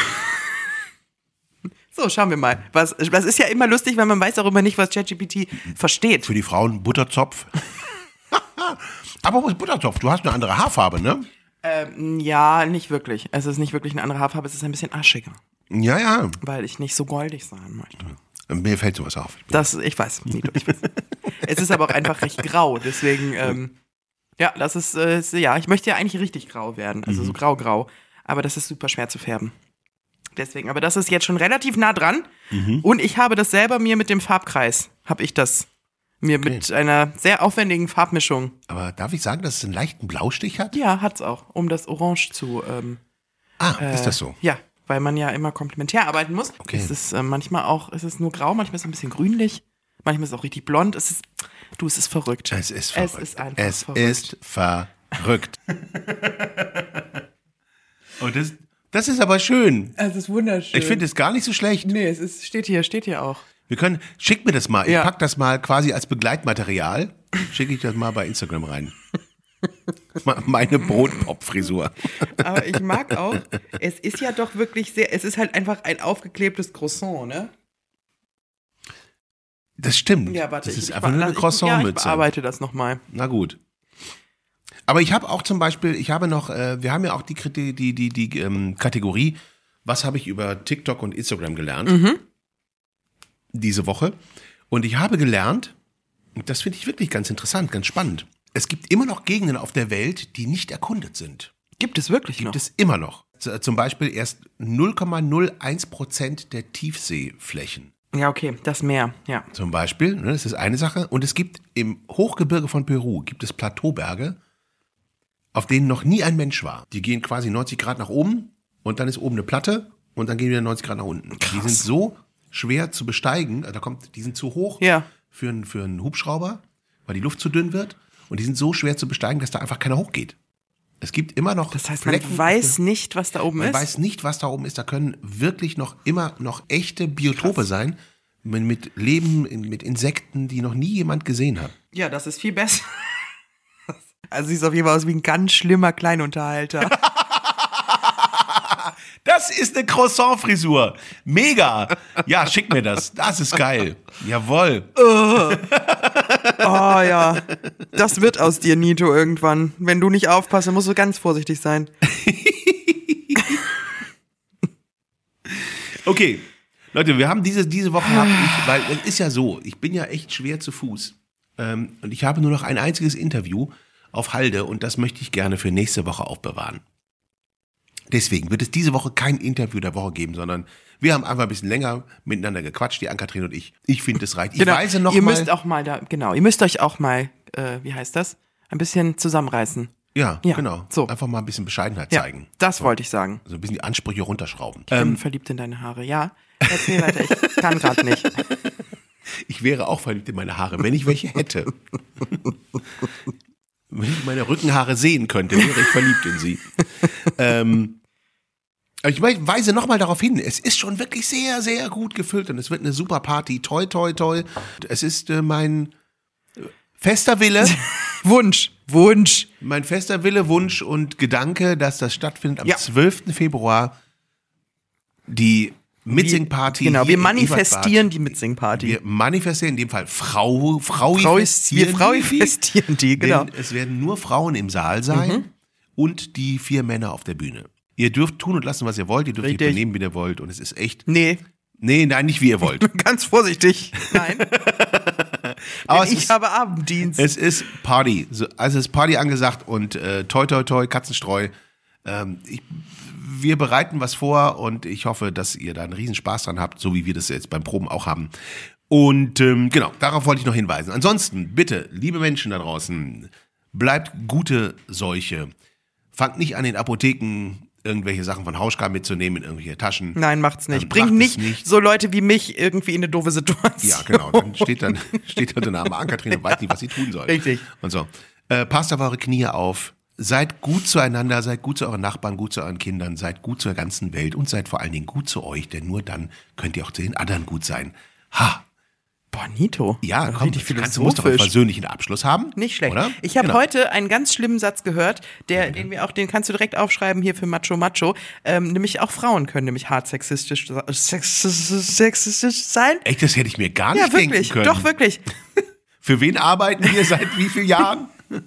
Speaker 3: So, schauen wir mal. Was, das ist ja immer lustig, weil man weiß auch immer nicht, was ChatGPT versteht.
Speaker 2: Für die Frauen Butterzopf. Aber wo ist Butterzopf? Du hast eine andere Haarfarbe, ne?
Speaker 3: Ähm, ja, nicht wirklich. Es ist nicht wirklich eine andere Haarfarbe, es ist ein bisschen aschiger.
Speaker 2: Ja, ja.
Speaker 3: Weil ich nicht so goldig sein möchte.
Speaker 2: Mir fällt sowas auf.
Speaker 3: Das, ich weiß, Nito, ich weiß. Es ist aber auch einfach recht grau, deswegen, ähm, ja, das ist, äh, ist, ja, ich möchte ja eigentlich richtig grau werden, also mhm. so grau-grau, aber das ist super schwer zu färben. Deswegen, aber das ist jetzt schon relativ nah dran mhm. und ich habe das selber mir mit dem Farbkreis, habe ich das mir okay. mit einer sehr aufwendigen Farbmischung.
Speaker 2: Aber darf ich sagen, dass es einen leichten Blaustich hat?
Speaker 3: Ja, hat's auch, um das Orange zu, ähm,
Speaker 2: Ah,
Speaker 3: äh,
Speaker 2: ist das so?
Speaker 3: Ja. Weil man ja immer komplementär arbeiten muss.
Speaker 2: Okay.
Speaker 3: Es ist äh, manchmal auch, es ist nur grau, manchmal ist es ein bisschen grünlich, manchmal ist es auch richtig blond. Es ist, du, es ist verrückt.
Speaker 2: Es ist verrückt.
Speaker 3: Es ist einfach
Speaker 2: es
Speaker 3: verrückt.
Speaker 2: ist verrückt. Und das, das ist aber schön.
Speaker 3: Es ist wunderschön.
Speaker 2: Ich finde es gar nicht so schlecht.
Speaker 3: Nee, es ist, steht hier, steht hier auch.
Speaker 2: Wir können, schick mir das mal. Ich
Speaker 3: Ja.
Speaker 2: pack das mal quasi als Begleitmaterial. Schicke ich das mal bei Instagram rein. Meine Brotpop-Frisur.
Speaker 3: Aber ich mag auch, es ist ja doch wirklich sehr, es ist halt einfach ein aufgeklebtes Croissant, ne?
Speaker 2: Das stimmt.
Speaker 3: Ja, warte.
Speaker 2: das ist
Speaker 3: ich,
Speaker 2: einfach nur eine
Speaker 3: ich, Ja, ich
Speaker 2: Croissant-Mütze.
Speaker 3: bearbeite das nochmal.
Speaker 2: Na gut. Aber ich habe auch zum Beispiel, ich habe noch, äh, wir haben ja auch die, die, die, die, die ähm, Kategorie, was habe ich über TikTok und Instagram gelernt?
Speaker 3: Mhm.
Speaker 2: Diese Woche. Und ich habe gelernt, und das finde ich wirklich ganz interessant, ganz spannend. Es gibt immer noch Gegenden auf der Welt, die nicht erkundet sind.
Speaker 3: Gibt es wirklich
Speaker 2: Gibt
Speaker 3: noch?
Speaker 2: es immer noch. Z- Zum Beispiel erst null Komma null eins Prozent der Tiefseeflächen.
Speaker 3: Ja, okay, das Meer, ja.
Speaker 2: Zum Beispiel, ne, das ist eine Sache. Und es gibt im Hochgebirge von Peru, gibt es Plateauberge, auf denen noch nie ein Mensch war. Die gehen quasi neunzig Grad nach oben und dann ist oben eine Platte und dann gehen wieder neunzig Grad nach unten.
Speaker 3: Krass.
Speaker 2: Die sind so schwer zu besteigen, da kommt, die sind zu hoch
Speaker 3: Ja.
Speaker 2: für, einen- für einen Hubschrauber, weil die Luft zu dünn wird. Und die sind so schwer zu besteigen, dass da einfach keiner hochgeht. Es gibt immer noch
Speaker 3: Das heißt,
Speaker 2: Flecken,
Speaker 3: man weiß nicht, was da oben
Speaker 2: man
Speaker 3: ist.
Speaker 2: weiß nicht, was da oben ist. Da können wirklich noch immer noch echte Biotope
Speaker 3: Krass.
Speaker 2: sein, mit, mit Leben, in- mit Insekten, die noch nie jemand gesehen hat.
Speaker 3: Ja, das ist viel besser. Also sieht auf jeden Fall aus wie ein ganz schlimmer Kleinunterhalter.
Speaker 2: Das ist eine Croissant-Frisur. Mega. Ja, schick mir das. Das ist geil. Jawohl.
Speaker 3: Oh ja, das wird aus dir, Nito, irgendwann. Wenn du nicht aufpasst, dann musst du ganz vorsichtig sein.
Speaker 2: Okay. Leute, wir haben diese, diese Woche, hab ich, weil es ist ja so, ich bin ja echt schwer zu Fuß. Ähm, und ich habe nur noch ein einziges Interview auf Halde und das möchte ich gerne für nächste Woche aufbewahren. Deswegen wird es diese Woche kein Interview der Woche geben, sondern wir haben einfach ein bisschen länger miteinander gequatscht, die Ann-Kathrin und ich. Ich finde, es reicht. Ich
Speaker 3: Genau.
Speaker 2: weise noch
Speaker 3: ihr
Speaker 2: mal.
Speaker 3: müsst auch mal da, genau, ihr müsst euch auch mal, äh, wie heißt das? Ein bisschen zusammenreißen.
Speaker 2: Ja,
Speaker 3: Ja,
Speaker 2: genau.
Speaker 3: so.
Speaker 2: Einfach mal ein bisschen Bescheidenheit
Speaker 3: Ja,
Speaker 2: zeigen.
Speaker 3: das wollte ich sagen.
Speaker 2: So ein bisschen die Ansprüche runterschrauben.
Speaker 3: Ich bin
Speaker 2: Ähm,
Speaker 3: verliebt in deine Haare, ja. Erzähl weiter, ich kann gerade nicht.
Speaker 2: ich wäre auch verliebt in meine Haare, wenn ich welche hätte. Wenn ich meine Rückenhaare sehen könnte, wäre ich verliebt in sie. ähm, aber ich weise nochmal darauf hin, es ist schon wirklich sehr, sehr gut gefüllt und es wird eine super Party. Toi, toi, toi. Es ist äh, mein fester Wille,
Speaker 3: Wunsch, Wunsch.
Speaker 2: mein fester Wille, Wunsch und Gedanke, dass das stattfindet am
Speaker 3: Ja.
Speaker 2: zwölften Februar. Die Mitsing-Party.
Speaker 3: Genau,
Speaker 2: hier
Speaker 3: wir
Speaker 2: im
Speaker 3: manifestieren
Speaker 2: Ebertbad.
Speaker 3: die Mitsing-Party.
Speaker 2: Wir manifestieren in dem Fall Frau, Frau,
Speaker 3: Frau ist, wir frauifestieren die, genau.
Speaker 2: Denn es werden nur Frauen im Saal sein
Speaker 3: Mhm.
Speaker 2: und die vier Männer auf der Bühne. Ihr dürft tun und lassen, was ihr wollt. Ihr dürft
Speaker 3: Richtig.
Speaker 2: euch benehmen, wie ihr wollt. Und es ist echt.
Speaker 3: Nee,
Speaker 2: Nee, nein, nicht wie ihr wollt.
Speaker 3: ganz vorsichtig. Nein,
Speaker 2: Aber
Speaker 3: denn
Speaker 2: es
Speaker 3: ich
Speaker 2: ist,
Speaker 3: habe Abenddienst.
Speaker 2: es ist Party. So, also es ist Party angesagt und äh, toi, toi, toi, Katzenstreu. Ähm, ich, wir bereiten was vor und ich hoffe, dass ihr da einen riesen Spaß dran habt, so wie wir das jetzt beim Proben auch haben. Und ähm, genau, darauf wollte ich noch hinweisen. Ansonsten, bitte, liebe Menschen da draußen, bleibt gute Seuche. Fangt nicht an, in Apotheken irgendwelche Sachen von Hauschka mitzunehmen in irgendwelche Taschen.
Speaker 3: Nein, macht's nicht.
Speaker 2: Ähm,
Speaker 3: Bringt
Speaker 2: macht
Speaker 3: nicht,
Speaker 2: es nicht.
Speaker 3: so Leute wie mich irgendwie in eine doofe Situation.
Speaker 2: Ja, genau. Dann steht dann steht dann der Name Ann-Kathrin und weiß nicht, was sie tun soll.
Speaker 3: Richtig.
Speaker 2: Und so. Äh, passt auf eure Knie auf. Seid gut zueinander, seid gut zu euren Nachbarn, gut zu euren Kindern, seid gut zur ganzen Welt und seid vor allen Dingen gut zu euch, denn nur dann könnt ihr auch zu den anderen gut sein. Ha!
Speaker 3: Bonito.
Speaker 2: Ja, komm,
Speaker 3: richtig
Speaker 2: kannst, du musst doch einen
Speaker 3: philosophisch.
Speaker 2: versöhnlichen Abschluss haben.
Speaker 3: Nicht schlecht.
Speaker 2: Oder?
Speaker 3: Ich habe
Speaker 2: Genau.
Speaker 3: heute einen ganz schlimmen Satz gehört, der, den wir auch, den kannst du direkt aufschreiben hier für Macho Macho. Ähm, nämlich auch Frauen können nämlich hart sexistisch, sexistisch, sexistisch sein.
Speaker 2: Echt, das hätte ich mir gar nicht
Speaker 3: Ja, wirklich.
Speaker 2: denken können.
Speaker 3: Doch, wirklich.
Speaker 2: Für wen arbeiten wir seit wie vielen Jahren?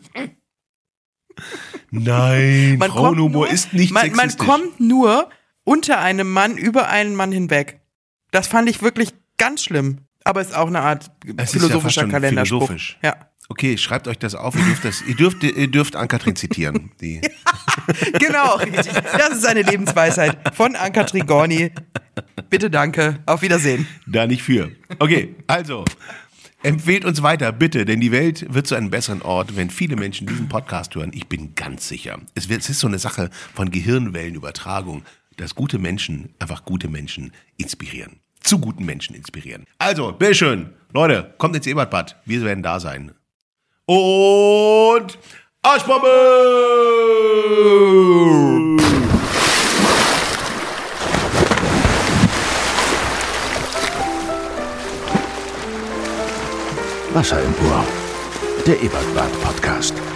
Speaker 2: Nein,
Speaker 3: Man kommt
Speaker 2: Frauenhumor
Speaker 3: nur,
Speaker 2: ist nicht
Speaker 3: man, man
Speaker 2: sexistisch.
Speaker 3: kommt nur unter einem Mann über einen Mann hinweg. Das fand ich wirklich ganz schlimm. Aber ist auch eine Art
Speaker 2: Es ist ja fast
Speaker 3: philosophischer
Speaker 2: schon
Speaker 3: Kalenderspruch.
Speaker 2: philosophisch.
Speaker 3: Ja.
Speaker 2: Okay, schreibt euch das auf. Ihr dürft, das, ihr dürft, ihr dürft Ann-Kathrin zitieren. Die.
Speaker 3: Genau, richtig. Das ist eine Lebensweisheit von Anka Trigorni. Bitte danke. Auf Wiedersehen.
Speaker 2: Da nicht für. Okay, also, empfehlt uns weiter, bitte, denn die Welt wird zu einem besseren Ort, wenn viele Menschen diesen Podcast hören. Ich bin ganz sicher. Es, wird, es ist so eine Sache von Gehirnwellenübertragung, dass gute Menschen einfach gute Menschen inspirieren. Zu guten Menschen inspirieren. Also, bitteschön, Leute, kommt ins Ebertbad. Wir werden da sein. Und Arschbombe!
Speaker 1: Wasser im Ohr. Der Ebertbad Podcast.